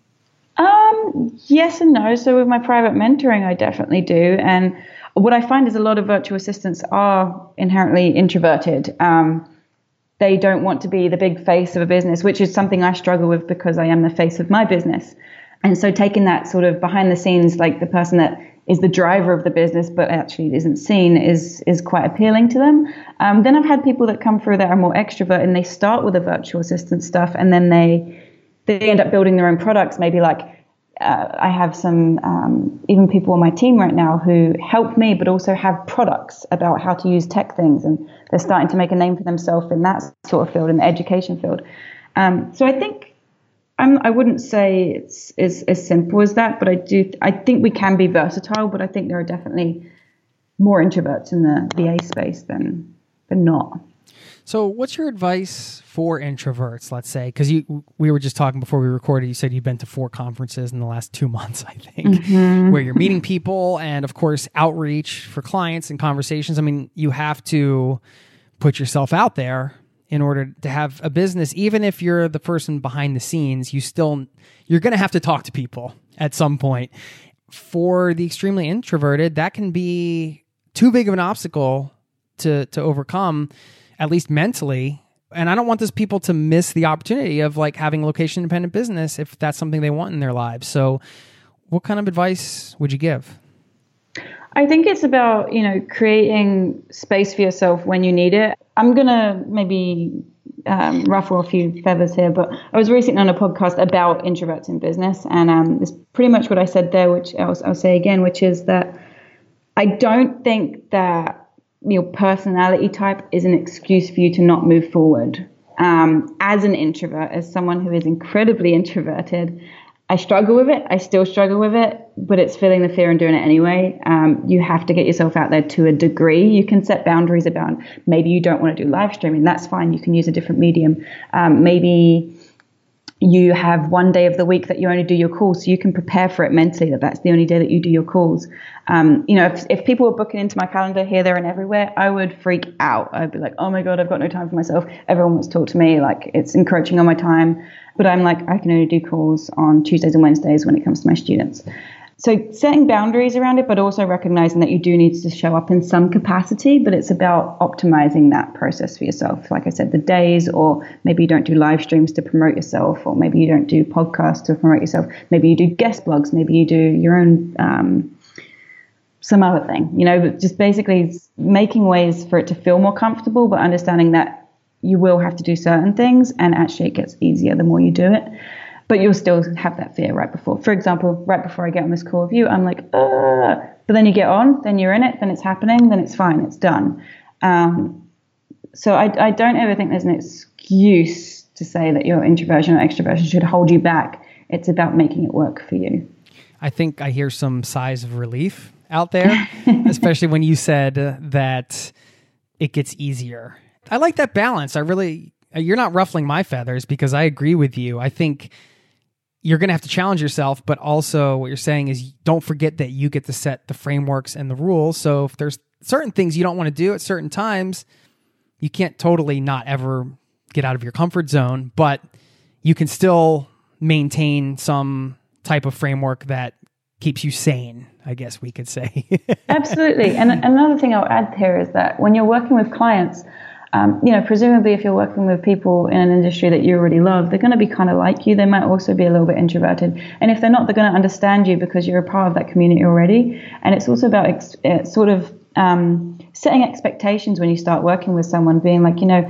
Um, yes and no. So with my private mentoring, I definitely do. And what I find is a lot of virtual assistants are inherently introverted. Um, they don't want to be the big face of a business, which is something I struggle with because I am the face of my business. And so taking that sort of behind the scenes, like the person that is the driver of the business, but actually isn't seen, is is quite appealing to them. Um, then I've had people that come through that are more extrovert, and they start with the virtual assistant stuff, and then they they end up building their own products. Maybe like uh, I have some um, even people on my team right now who help me, but also have products about how to use tech things, and they're starting to make a name for themselves in that sort of field, in the education field. Um, so I think. I'm, I wouldn't say it's as, as simple as that, but I do. I think we can be versatile, but I think there are definitely more introverts in the V A space than than not. So what's your advice for introverts, let's say? Because you, we were just talking before we recorded, you said you've been to four conferences in the last two months, I think, mm-hmm. where you're meeting people and, of course, outreach for clients and conversations. I mean, you have to put yourself out there in order to have a business. Even if you're the person behind the scenes, you still, you're going to have to talk to people at some point. For the extremely introverted, that can be too big of an obstacle to to overcome, at least mentally. And I don't want those people to miss the opportunity of like having a location independent business if that's something they want in their lives. So what kind of advice would you give? I think it's about, you know, creating space for yourself when you need it. I'm going to maybe um, ruffle a few feathers here, but I was recently on a podcast about introverts in business. And um, it's pretty much what I said there, which I'll, I'll say again, which is that I don't think that your personality type is an excuse for you to not move forward. Um, as an introvert, as someone who is incredibly introverted, I struggle with it. I still struggle with it, but it's feeling the fear and doing it anyway. Um, you have to get yourself out there to a degree. You can set boundaries about maybe you don't want to do live streaming. That's fine. You can use a different medium. Um, maybe you have one day of the week that you only do your calls, so you can prepare for it mentally that that's the only day that you do your calls. Um, you know, if, if people were booking into my calendar here, there, and everywhere, I would freak out. I'd be like, oh my God, I've got no time for myself. Everyone wants to talk to me. Like, it's encroaching on my time. But I'm like, I can only do calls on Tuesdays and Wednesdays when it comes to my students. So setting boundaries around it, but also recognizing that you do need to show up in some capacity, but it's about optimizing that process for yourself. Like I said, the days, or maybe you don't do live streams to promote yourself, or maybe you don't do podcasts to promote yourself. Maybe you do guest blogs. Maybe you do your own, um, some other thing, you know, but just basically making ways for it to feel more comfortable, but understanding that you will have to do certain things, and actually it gets easier the more you do it. But you'll still have that fear right before. For example, right before I get on this call with you, I'm like, uh but then you get on, then you're in it, then it's happening, then it's fine, it's done. Um, so I, I don't ever think there's an excuse to say that your introversion or extroversion should hold you back. It's about making it work for you. I think I hear some sighs of relief out there, especially when you said that it gets easier. I like that balance. I really, you're not ruffling my feathers, because I agree with you. I think you're going to have to challenge yourself, but also what you're saying is don't forget that you get to set the frameworks and the rules. So if there's certain things you don't want to do at certain times, you can't totally not ever get out of your comfort zone, but you can still maintain some type of framework that keeps you sane, I guess we could say. Absolutely. And another thing I'll add here is that when you're working with clients, Um, you know, presumably if you're working with people in an industry that you already love, they're going to be kind of like you. They might also be a little bit introverted. And if they're not, they're going to understand you because you're a part of that community already. And it's also about ex- uh, sort of um, setting expectations when you start working with someone, being like, you know,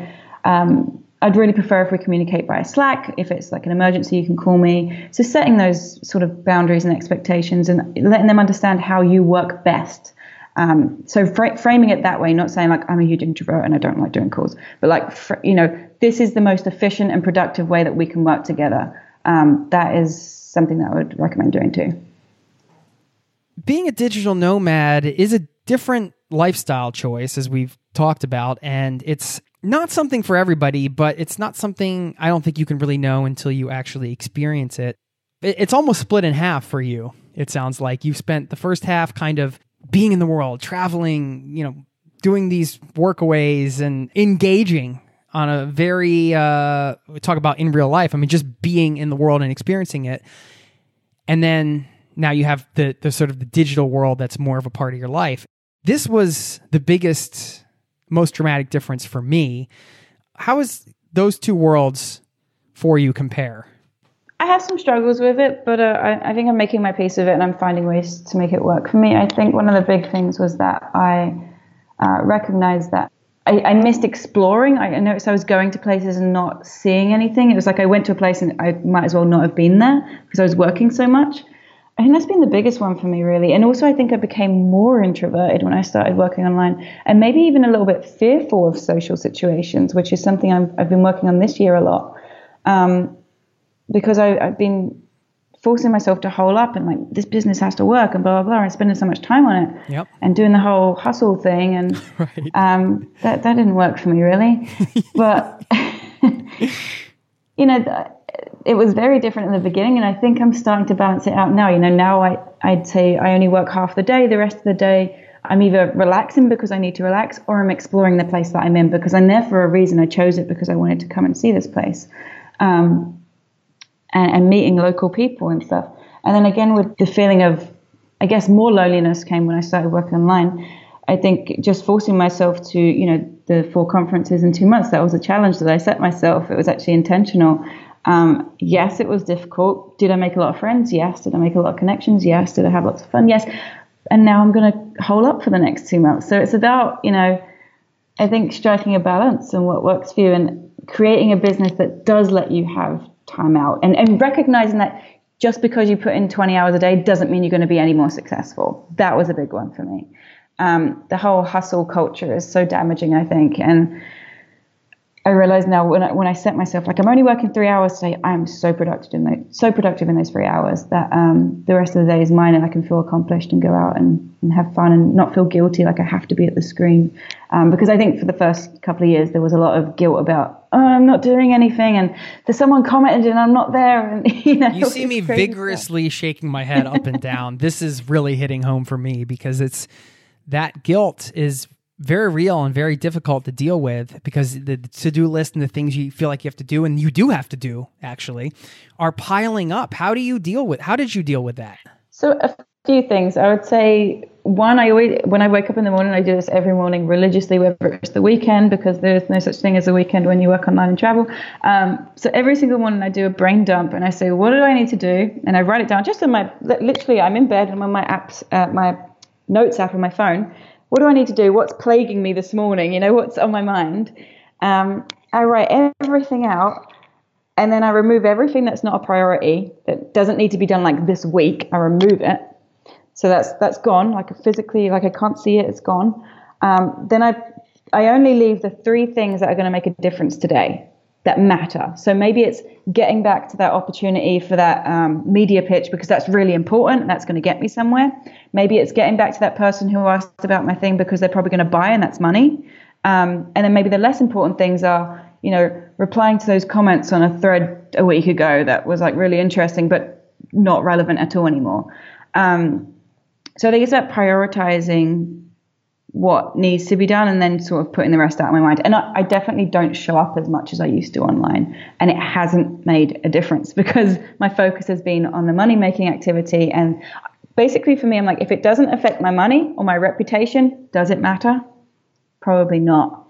um, I'd really prefer if we communicate via Slack. If it's like an emergency, you can call me. So setting those sort of boundaries and expectations and letting them understand how you work best. Um, so fr- framing it that way, not saying like I'm a huge introvert and I don't like doing calls, but like, fr- you know, this is the most efficient and productive way that we can work together. Um, that is something that I would recommend doing too. Being a digital nomad is a different lifestyle choice, as we've talked about, and it's not something for everybody, but it's not something I don't think you can really know until you actually experience it. It's almost split in half for you. It sounds like you've spent the first half kind of being in the world, traveling, you know, doing these workaways and engaging on a very, uh, we talk about in real life. I mean, just being in the world and experiencing it. And then now you have the, the sort of the digital world that's more of a part of your life. This was the biggest, most dramatic difference for me. How is those two worlds for you compare? I have some struggles with it, but uh, I, I think I'm making my peace with it and I'm finding ways to make it work for me. I think one of the big things was that I uh, recognized that I, I missed exploring. I, I noticed I was going to places and not seeing anything. It was like I went to a place and I might as well not have been there because I was working so much. I think that's been the biggest one for me, really. And also I think I became more introverted when I started working online, and maybe even a little bit fearful of social situations, which is something I'm, I've been working on this year a lot. Um, Because I, I've been forcing myself to hole up and like, this business has to work and blah, blah, blah, and spending so much time on it yep. and doing the whole hustle thing. And right. um, that, that didn't work for me really. But, you know, it was very different in the beginning. And I think I'm starting to balance it out now. You know, now I, I'd say I only work half the day. The rest of the day, I'm either relaxing because I need to relax, or I'm exploring the place that I'm in because I'm there for a reason. I chose it because I wanted to come and see this place. Um, And, and meeting local people and stuff. And then again, with the feeling of, I guess, more loneliness came when I started working online. I think just forcing myself to, you know, the four conferences in two months, that was a challenge that I set myself. It was actually intentional. Um, yes, it was difficult. Did I make a lot of friends? Yes. Did I make a lot of connections? Yes. Did I have lots of fun? Yes. And now I'm going to hole up for the next two months. So it's about, you know, I think striking a balance and what works for you and creating a business that does let you have time out, and, and recognizing that just because you put in twenty hours a day doesn't mean you're going to be any more successful. That was a big one for me. Um, the whole hustle culture is so damaging, I think. And I realize now when I, when I set myself, like, I'm only working three hours today, I'm so productive in those, so productive in those three hours that um, the rest of the day is mine, and I can feel accomplished and go out and, and have fun and not feel guilty like I have to be at the screen. Um, because I think for the first couple of years, there was a lot of guilt about, oh, I'm not doing anything, and there's someone commented and I'm not there. And you know, you see me vigorously stuff. shaking my head up and down. This is really hitting home for me because it's that guilt is very real and very difficult to deal with, because the to-do list and the things you feel like you have to do, and you do have to do actually, are piling up. How do you deal with, how did you deal with that? So a few things. I would say, one, I always, when I wake up in the morning, I do this every morning religiously, whether it's the weekend, because there's no such thing as a weekend when you work online and travel. Um, so every single morning I do a brain dump and I say, what do I need to do? And I write it down just on my, literally I'm in bed and I'm on my apps, uh, my notes app on my phone. What do I need to do? What's plaguing me this morning? You know, what's on my mind? Um, I write everything out, and then I remove everything that's not a priority, that doesn't need to be done like this week. I remove it. So that's that's gone, like physically, like I can't see it, it's gone. Um, then I I only leave the three things that are going to make a difference today, that matter. So maybe it's getting back to that opportunity for that um, media pitch, because that's really important and that's going to get me somewhere. Maybe it's getting back to that person who asked about my thing because they're probably going to buy, and that's money. Um, and then maybe the less important things are, you know, replying to those comments on a thread a week ago that was like really interesting but not relevant at all anymore. Um, so I think it's about prioritizing what needs to be done and then sort of putting the rest out of my mind. And I, I definitely don't show up as much as I used to online, and it hasn't made a difference because my focus has been on the money making activity. And basically for me, I'm like, if it doesn't affect my money or my reputation, does it matter? Probably not.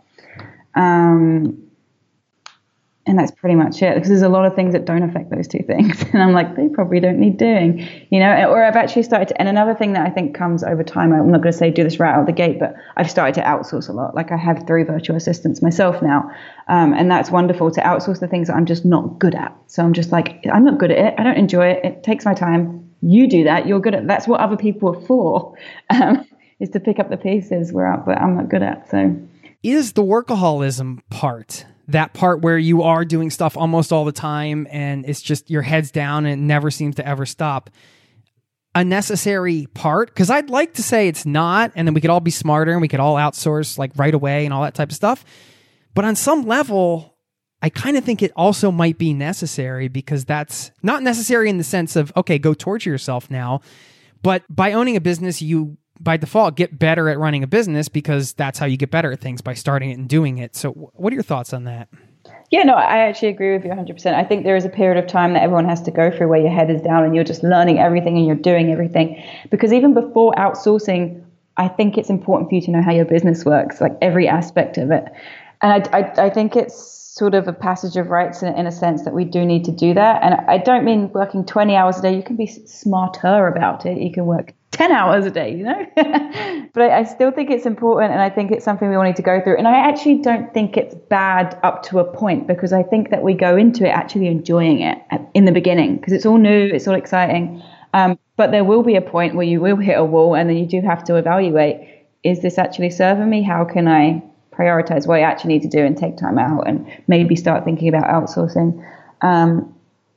Um, and that's pretty much it, because there's a lot of things that don't affect those two things. And I'm like, they probably don't need doing, you know, or I've actually started to, and another thing that I think comes over time, I'm not going to say do this right out of the gate, but I've started to outsource a lot. Like I have three virtual assistants myself now. Um, and that's wonderful to outsource the things that I'm just not good at. So I'm just like, I'm not good at it. I don't enjoy it. It takes my time. You do that. You're good at, that's what other people are for, um, is to pick up the pieces where I'm, I'm not good at. So is the workaholism part, that part where you are doing stuff almost all the time and it's just your head's down and it never seems to ever stop, a necessary part? Because I'd like to say it's not, and then we could all be smarter and we could all outsource like right away and all that type of stuff. But on some level, I kind of think it also might be necessary, because that's not necessary in the sense of, okay, go torture yourself now. But by owning a business, you by default get better at running a business, because that's how you get better at things, by starting it and doing it. So what are your thoughts on that? Yeah, no, I actually agree with you one hundred percent. I think there is a period of time that everyone has to go through where your head is down and you're just learning everything and you're doing everything. Because even before outsourcing, I think it's important for you to know how your business works, like every aspect of it. And I, I, I think it's sort of a passage of rights in, in a sense that we do need to do that. And I don't mean working twenty hours a day. You can be smarter about it. You can work ten hours a day, you know, but I, I still think it's important. And I think it's something we all need to go through. And I actually don't think it's bad up to a point, because I think that we go into it actually enjoying it at, in the beginning, because it's all new, it's all exciting. Um, but there will be a point where you will hit a wall, and then you do have to evaluate, is this actually serving me? How can I prioritize what I actually need to do and take time out and maybe start thinking about outsourcing? Um,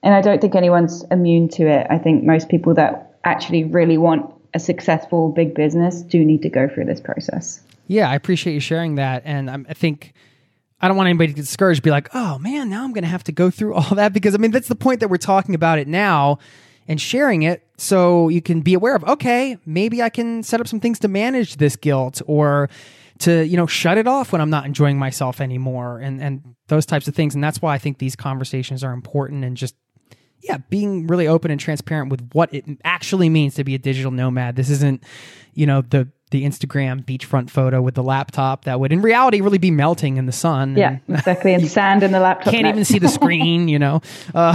and I don't think anyone's immune to it. I think most people that actually really want a successful big business do need to go through this process. Yeah, I appreciate you sharing that. And I'm, I think I don't want anybody to get discouraged, be like, oh man, now I'm going to have to go through all that, because I mean, that's the point that we're talking about it now and sharing it so you can be aware of, okay, maybe I can set up some things to manage this guilt, or to, you know, shut it off when I'm not enjoying myself anymore, and, and those types of things. And that's why I think these conversations are important, and just, yeah, being really open and transparent with what it actually means to be a digital nomad. This isn't, you know, the the Instagram beachfront photo with the laptop that would in reality really be melting in the sun. Yeah, and exactly. And sand in the laptop. Can't even see the screen, you know. Uh,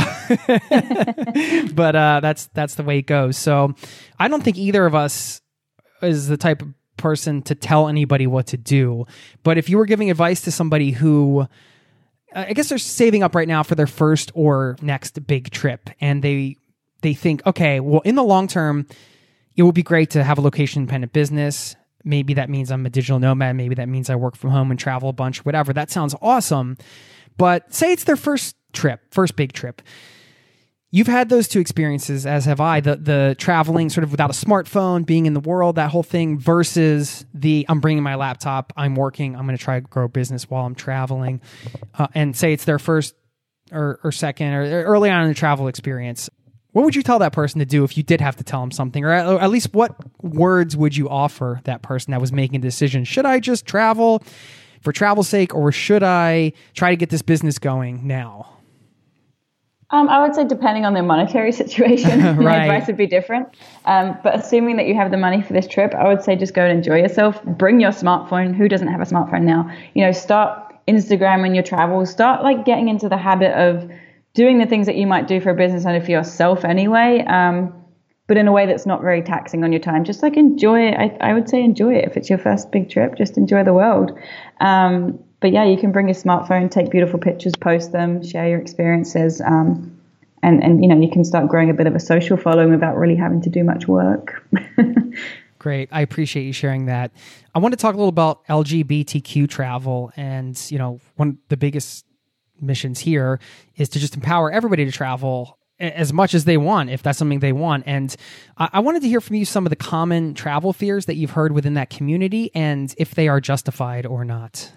but uh, that's that's the way it goes. So I don't think either of us is the type of person to tell anybody what to do. But if you were giving advice to somebody who, I guess they're saving up right now for their first or next big trip, and they they think, okay, well, in the long term, it would be great to have a location-independent business. Maybe that means I'm a digital nomad. Maybe that means I work from home and travel a bunch, whatever. That sounds awesome. But say it's their first trip, first big trip. You've had those two experiences, as have I, the the traveling sort of without a smartphone, being in the world, that whole thing, versus the I'm bringing my laptop, I'm working, I'm going to try to grow a business while I'm traveling. Uh, and say it's their first or, or second or early on in the travel experience. What would you tell that person to do if you did have to tell them something? Or at, or at least what words would you offer that person that was making a decision? Should I just travel for travel's sake, or should I try to get this business going now? Um, I would say depending on their monetary situation, Right. my advice would be different. Um, but assuming that you have the money for this trip, I would say just go and enjoy yourself. Bring your smartphone. Who doesn't have a smartphone now? You know, start Instagram in your travels. Start like getting into the habit of doing the things that you might do for a business owner for yourself anyway, um, but in a way that's not very taxing on your time. Just like enjoy it. I, I would say enjoy it. If it's your first big trip, just enjoy the world. Um, but yeah, you can bring your smartphone, take beautiful pictures, post them, share your experiences. Um, and, and, you know, you can start growing a bit of a social following without really having to do much work. Great. I appreciate you sharing that. I want to talk a little about L G B T Q travel. And, you know, one of the biggest missions here is to just empower everybody to travel as much as they want, if that's something they want. And I, I wanted to hear from you some of the common travel fears that you've heard within that community, and if they are justified or not.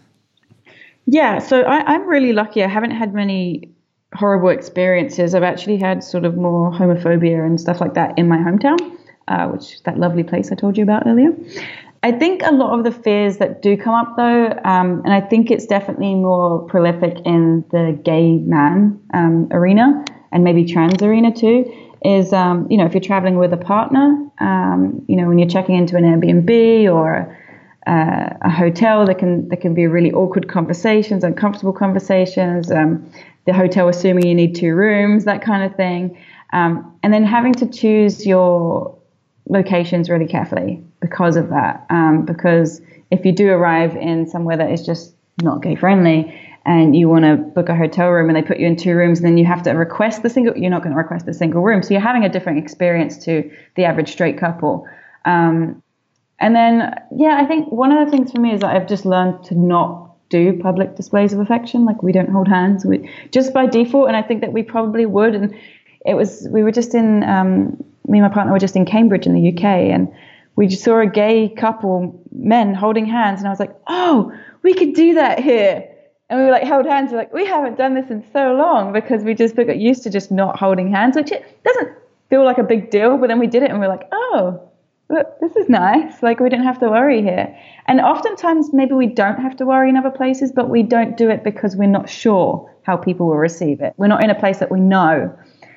Yeah, so I, I'm really lucky. I haven't had many horrible experiences. I've actually had sort of more homophobia and stuff like that in my hometown, uh, which is that lovely place I told you about earlier. I think a lot of the fears that do come up, though, um, and I think it's definitely more prolific in the gay man um, arena, and maybe trans arena too, is, um, you know, if you're traveling with a partner, um, you know, when you're checking into an Airbnb or uh, a hotel, there can, there can be really awkward conversations, uncomfortable conversations, um, the hotel assuming you need two rooms, that kind of thing. Um, and then having to choose your locations really carefully because of that. Um, because if you do arrive in somewhere that is just not gay friendly and you want to book a hotel room and they put you in two rooms, and then you have to request the single, you're not going to request a single room. So you're having a different experience to the average straight couple. Um, and then, yeah, I think one of the things for me is that I've just learned to not do public displays of affection. Like, we don't hold hands we, just by default. And I think that we probably would. And it was, we were just in, um, me and my partner were just in Cambridge in the U K, and we just saw a gay couple, men holding hands. And I was like, oh, we could do that here. And we were like, held hands. We're like, we haven't done this in so long, because we just got used to just not holding hands, which it doesn't feel like a big deal. But then we did it and we we're like, oh, look, this is nice. Like, we didn't have to worry here. And oftentimes maybe we don't have to worry in other places, but we don't do it because we're not sure how people will receive it. We're not in a place that we know.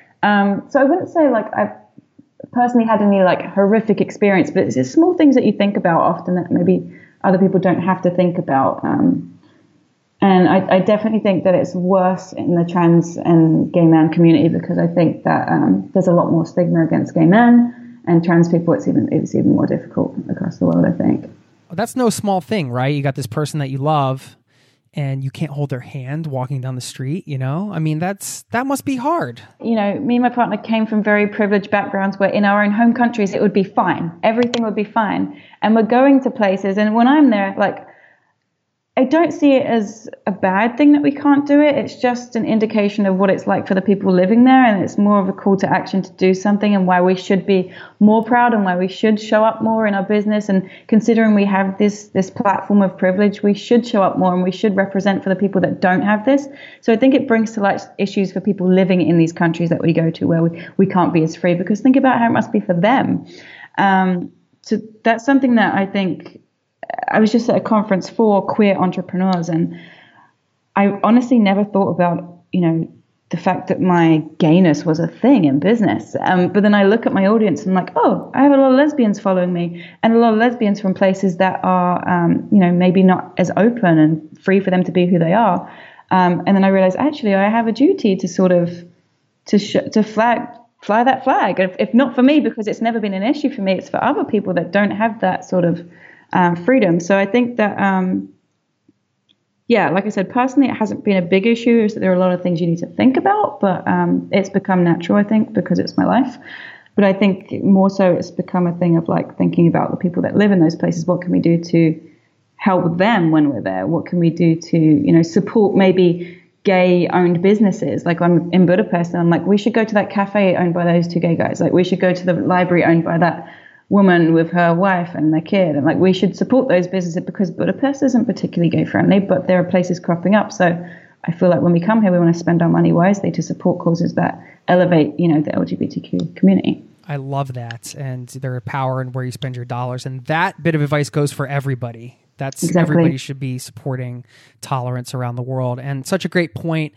Um, so I wouldn't say like I've personally had any like horrific experience, but it's just small things that you think about often that maybe other people don't have to think about. Um, and I, I definitely think that it's worse in the trans and gay man community, because I think that um, there's a lot more stigma against gay men, and trans people, it's even it's even more difficult across the world, I think. Well, that's no small thing, right? You got this person that you love and you can't hold their hand walking down the street, you know? I mean, that's that must be hard. You know, me and my partner came from very privileged backgrounds where in our own home countries, it would be fine. Everything would be fine. And we're going to places, and when I'm there, like, I don't see it as a bad thing that we can't do it. It's just an indication of what it's like for the people living there. And it's more of a call to action to do something, and why we should be more proud, and why we should show up more in our business. And considering we have this, this platform of privilege, we should show up more, and we should represent for the people that don't have this. So I think it brings to light issues for people living in these countries that we go to where we, we can't be as free, because think about how it must be for them. Um, so that's something that I think, I was just at a conference for queer entrepreneurs, and I honestly never thought about, you know, the fact that my gayness was a thing in business. Um, but then I look at my audience and I'm like, oh, I have a lot of lesbians following me, and a lot of lesbians from places that are, um, you know, maybe not as open and free for them to be who they are. Um, and then I realized, actually, I have a duty to sort of to sh- to flag fly that flag. If, if not for me, because it's never been an issue for me, it's for other people that don't have that sort of Uh, freedom. So I think that, um, yeah, like I said, personally, it hasn't been a big issue. Is that there are a lot of things you need to think about, but um, it's become natural, I think, because it's my life. But I think more so it's become a thing of like thinking about the people that live in those places. What can we do to help them when we're there? What can we do to, you know, support maybe gay-owned businesses? Like I'm in Budapest, and I'm like, we should go to that cafe owned by those two gay guys. Like we should go to the library owned by that woman with her wife and their kid, and like we should support those businesses, because Budapest isn't particularly gay friendly, but there are places cropping up. So I feel like when we come here, we want to spend our money wisely to support causes that elevate, you know, the L G B T Q community. I love that. And there are power in where you spend your dollars, and that bit of advice goes for everybody. That's exactly. Everybody should be supporting tolerance around the world. And such a great point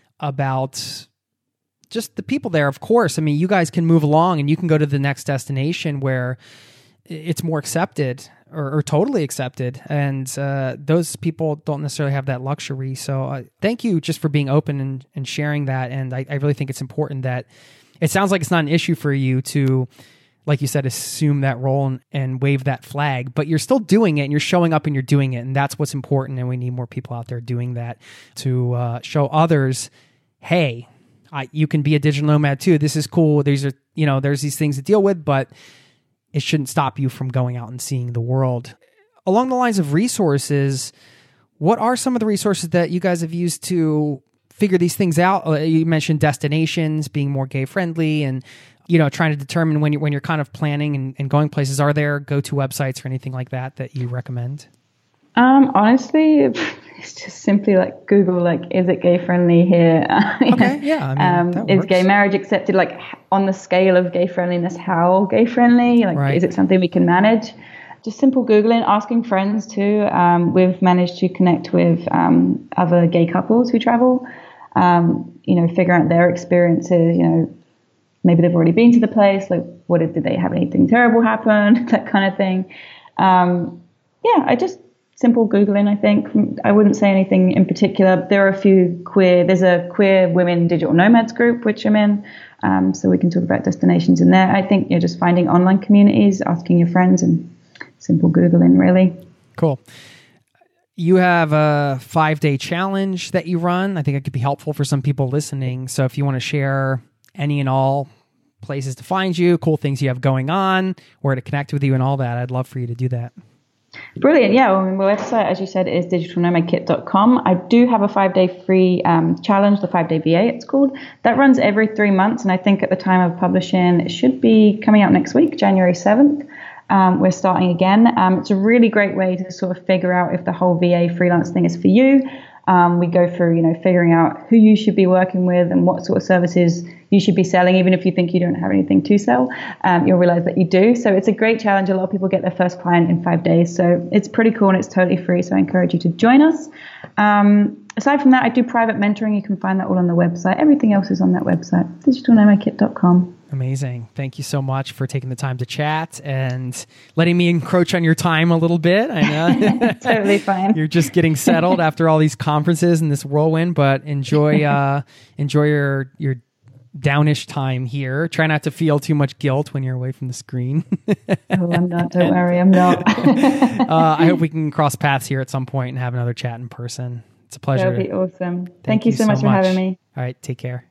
about just the people there. Of course, I mean, you guys can move along and you can go to the next destination where it's more accepted or, or totally accepted. And uh, those people don't necessarily have that luxury. So uh, thank you just for being open and, and sharing that. And I, I really think it's important that it sounds like it's not an issue for you to, like you said, assume that role and, and wave that flag, but you're still doing it and you're showing up and you're doing it. And that's what's important. And we need more people out there doing that to uh, show others, hey, I, you can be a digital nomad too. This is cool. These are, you know, there's these things to deal with, but it shouldn't stop you from going out and seeing the world. Along the lines of resources, what are some of the resources that you guys have used to figure these things out? Uh, you mentioned destinations being more gay friendly, and you know, trying to determine when you're when you're kind of planning and, and going places. Are there go-to websites or anything like that that you recommend? Um, honestly, it's just simply like Google, like, is it gay friendly here? Okay, yeah. I mean, um, is gay marriage accepted? Like, on the scale of gay friendliness, how gay friendly? Like, right. Is it something we can manage? Just simple Googling, asking friends too. Um, we've managed to connect with um, other gay couples who travel. Um, you know, figure out their experiences. You know, maybe they've already been to the place. Like, what did, did they have anything terrible happen? That kind of thing. Um, yeah, I just. Simple Googling, I think. I wouldn't say anything in particular. There are a few queer, there's a queer women digital nomads group, which I'm in. Um, so we can talk about destinations in there. I think you're just finding online communities, asking your friends, and simple Googling, really. Cool. You have a five-day challenge that you run. I think it could be helpful for some people listening. So if you want to share any and all places to find you, cool things you have going on, where to connect with you and all that, I'd love for you to do that. Brilliant. Yeah, well, my website, as you said, is digital nomad kit dot com. I do have a five-day free um, challenge, the five-day V A it's called. That runs every three months, and I think at the time of publishing, it should be coming out next week, January seventh. Um, we're starting again. Um, it's a really great way to sort of figure out if the whole V A freelance thing is for you. Um, we go through, you know, figuring out who you should be working with and what sort of services you should be selling. Even if you think you don't have anything to sell, um, you'll realize that you do. So it's a great challenge. A lot of people get their first client in five days. So it's pretty cool and it's totally free. So I encourage you to join us. Um, aside from that, I do private mentoring. You can find that all on the website. Everything else is on that website, digital nomad kit dot com. Amazing. Thank you so much for taking the time to chat and letting me encroach on your time a little bit. I know. Totally fine. You're just getting settled after all these conferences and this whirlwind, but enjoy uh, enjoy your your downish time here. Try not to feel too much guilt when you're away from the screen. Oh, I'm not. Don't worry, I'm not. uh, I hope we can cross paths here at some point and have another chat in person. It's a pleasure. That would be awesome. Thank, Thank you you so so much for much. having me. All right, take care.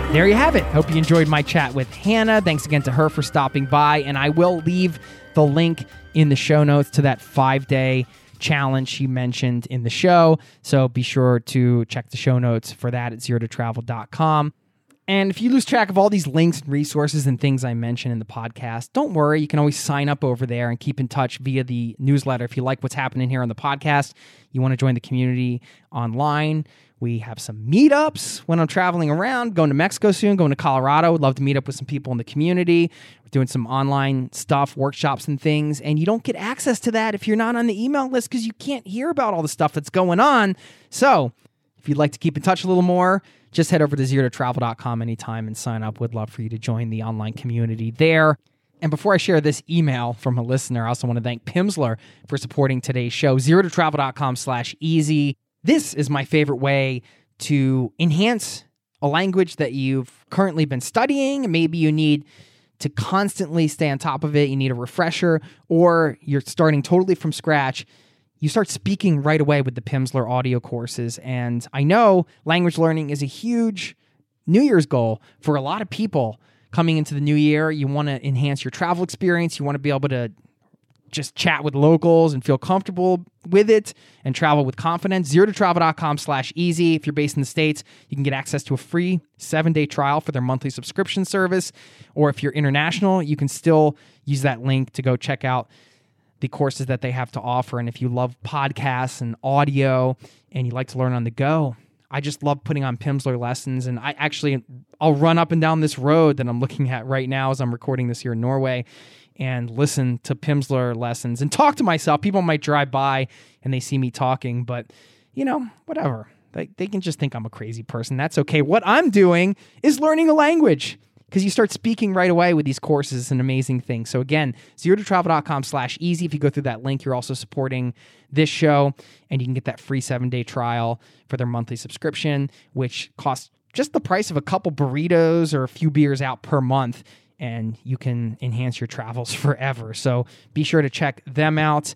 There you have it. Hope you enjoyed my chat with Hannah. Thanks again to her for stopping by. And I will leave the link in the show notes to that five-day challenge she mentioned in the show. So be sure to check the show notes for that at zero to travel dot com. And if you lose track of all these links and resources and things I mentioned in the podcast, don't worry. You can always sign up over there and keep in touch via the newsletter. If you like what's happening here on the podcast, you want to join the community online, we have some meetups when I'm traveling around, going to Mexico soon, going to Colorado. Would love to meet up with some people in the community. We're doing some online stuff, workshops and things. And you don't get access to that if you're not on the email list because you can't hear about all the stuff that's going on. So if you'd like to keep in touch a little more, just head over to zero to travel dot com anytime and sign up. Would love for you to join the online community there. And before I share this email from a listener, I also want to thank Pimsleur for supporting today's show. zero to travel dot com slash easy. This is my favorite way to enhance a language that you've currently been studying. Maybe you need to constantly stay on top of it. You need a refresher, or you're starting totally from scratch. You start speaking right away with the Pimsleur audio courses. And I know language learning is a huge New Year's goal for a lot of people coming into the new year. You want to enhance your travel experience. You want to be able to just chat with locals and feel comfortable with it and travel with confidence. zero to travel dot com slash easy. If you're based in the States, you can get access to a free seven-day trial for their monthly subscription service. Or if you're international, you can still use that link to go check out the courses that they have to offer. And if you love podcasts and audio and you like to learn on the go, I just love putting on Pimsleur lessons. And I actually, I'll run up and down this road that I'm looking at right now as I'm recording this here in Norway and listen to Pimsleur lessons and talk to myself. People might drive by and they see me talking, but you know, whatever. They, they can just think I'm a crazy person. That's okay. What I'm doing is learning a language, because you start speaking right away with these courses. It's an amazing thing. So again, zero to travel dot com slash easy. If you go through that link, you're also supporting this show, and you can get that free seven-day trial for their monthly subscription, which costs just the price of a couple burritos or a few beers out per month, and you can enhance your travels forever. So be sure to check them out.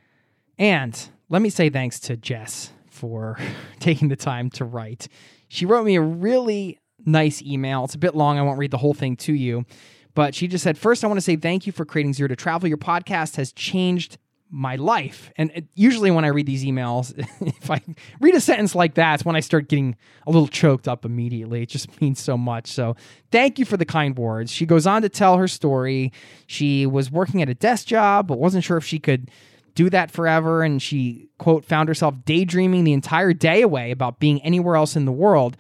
And let me say thanks to Jess for taking the time to write. She wrote me a really nice email. It's a bit long. I won't read the whole thing to you. But she just said, first, I want to say thank you for creating Zero to Travel. Your podcast has changed my life. And it, usually when I read these emails, if I read a sentence like that, it's when I start getting a little choked up immediately. It just means so much. So thank you for the kind words. She goes on to tell her story. She was working at a desk job, but wasn't sure if she could do that forever. And she, quote, found herself daydreaming the entire day away about being anywhere else in the world.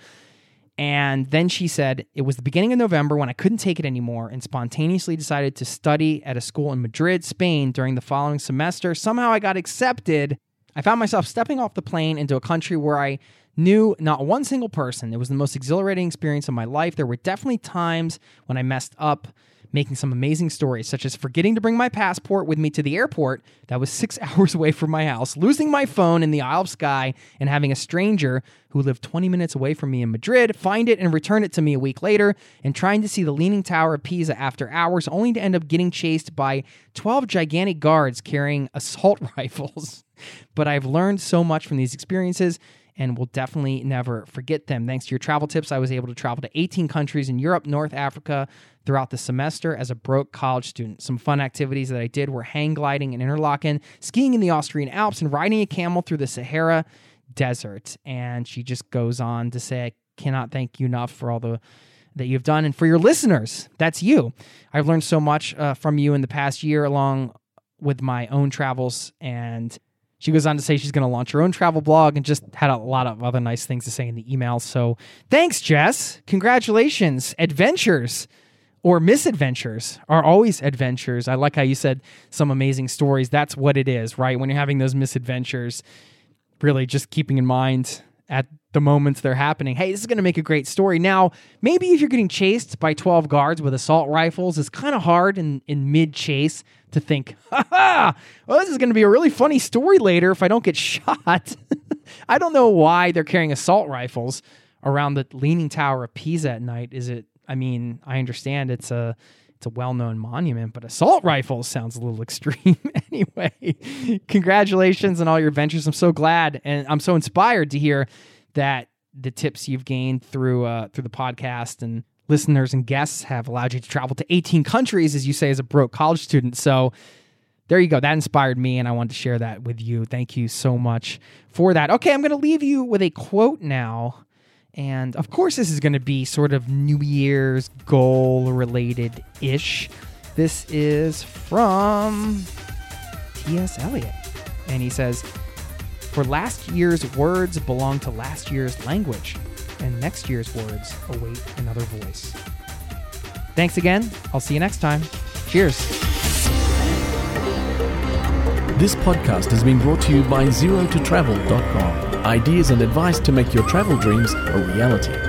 And then she said, it was the beginning of November when I couldn't take it anymore and spontaneously decided to study at a school in Madrid, Spain during the following semester. Somehow I got accepted. I found myself stepping off the plane into a country where I knew not one single person. It was the most exhilarating experience of my life. There were definitely times when I messed up, making some amazing stories, such as forgetting to bring my passport with me to the airport that was six hours away from my house, losing my phone in the Isle of Skye, and having a stranger who lived twenty minutes away from me in Madrid find it and return it to me a week later, and trying to see the Leaning Tower of Pisa after hours, only to end up getting chased by twelve gigantic guards carrying assault rifles. But I've learned so much from these experiences and will definitely never forget them. Thanks to your travel tips, I was able to travel to eighteen countries in Europe, North Africa throughout the semester as a broke college student. Some fun activities that I did were hang gliding in Interlaken, skiing in the Austrian Alps, and riding a camel through the Sahara Desert. And she just goes on to say, I cannot thank you enough for all the that you've done. And for your listeners, that's you. I've learned so much uh, from you in the past year along with my own travels. And she goes on to say she's going to launch her own travel blog and just had a lot of other nice things to say in the email. So thanks, Jess. Congratulations. Adventures or misadventures are always adventures. I like how you said some amazing stories. That's what it is, right? When you're having those misadventures, really just keeping in mind at the moments they're happening, hey, this is going to make a great story. Now, maybe if you're getting chased by twelve guards with assault rifles, it's kind of hard in, in mid-chase to think, ha ha, well, this is going to be a really funny story later if I don't get shot. I don't know why they're carrying assault rifles around the Leaning Tower of Pisa at night. Is it, I mean, I understand it's a it's a well-known monument, but assault rifles sounds a little extreme. Anyway, congratulations on all your adventures. I'm so glad and I'm so inspired to hear that the tips you've gained through uh, through the podcast and listeners and guests have allowed you to travel to eighteen countries, as you say, as a broke college student. So there you go. That inspired me, and I wanted to share that with you. Thank you so much for that. Okay, I'm going to leave you with a quote now. And of course, this is going to be sort of New Year's goal related-ish. This is from T S Eliot. And he says, "For last year's words belong to last year's language, and next year's words await another voice." Thanks again. I'll see you next time. Cheers. This podcast has been brought to you by zero to travel dot com. Ideas and advice to make your travel dreams a reality.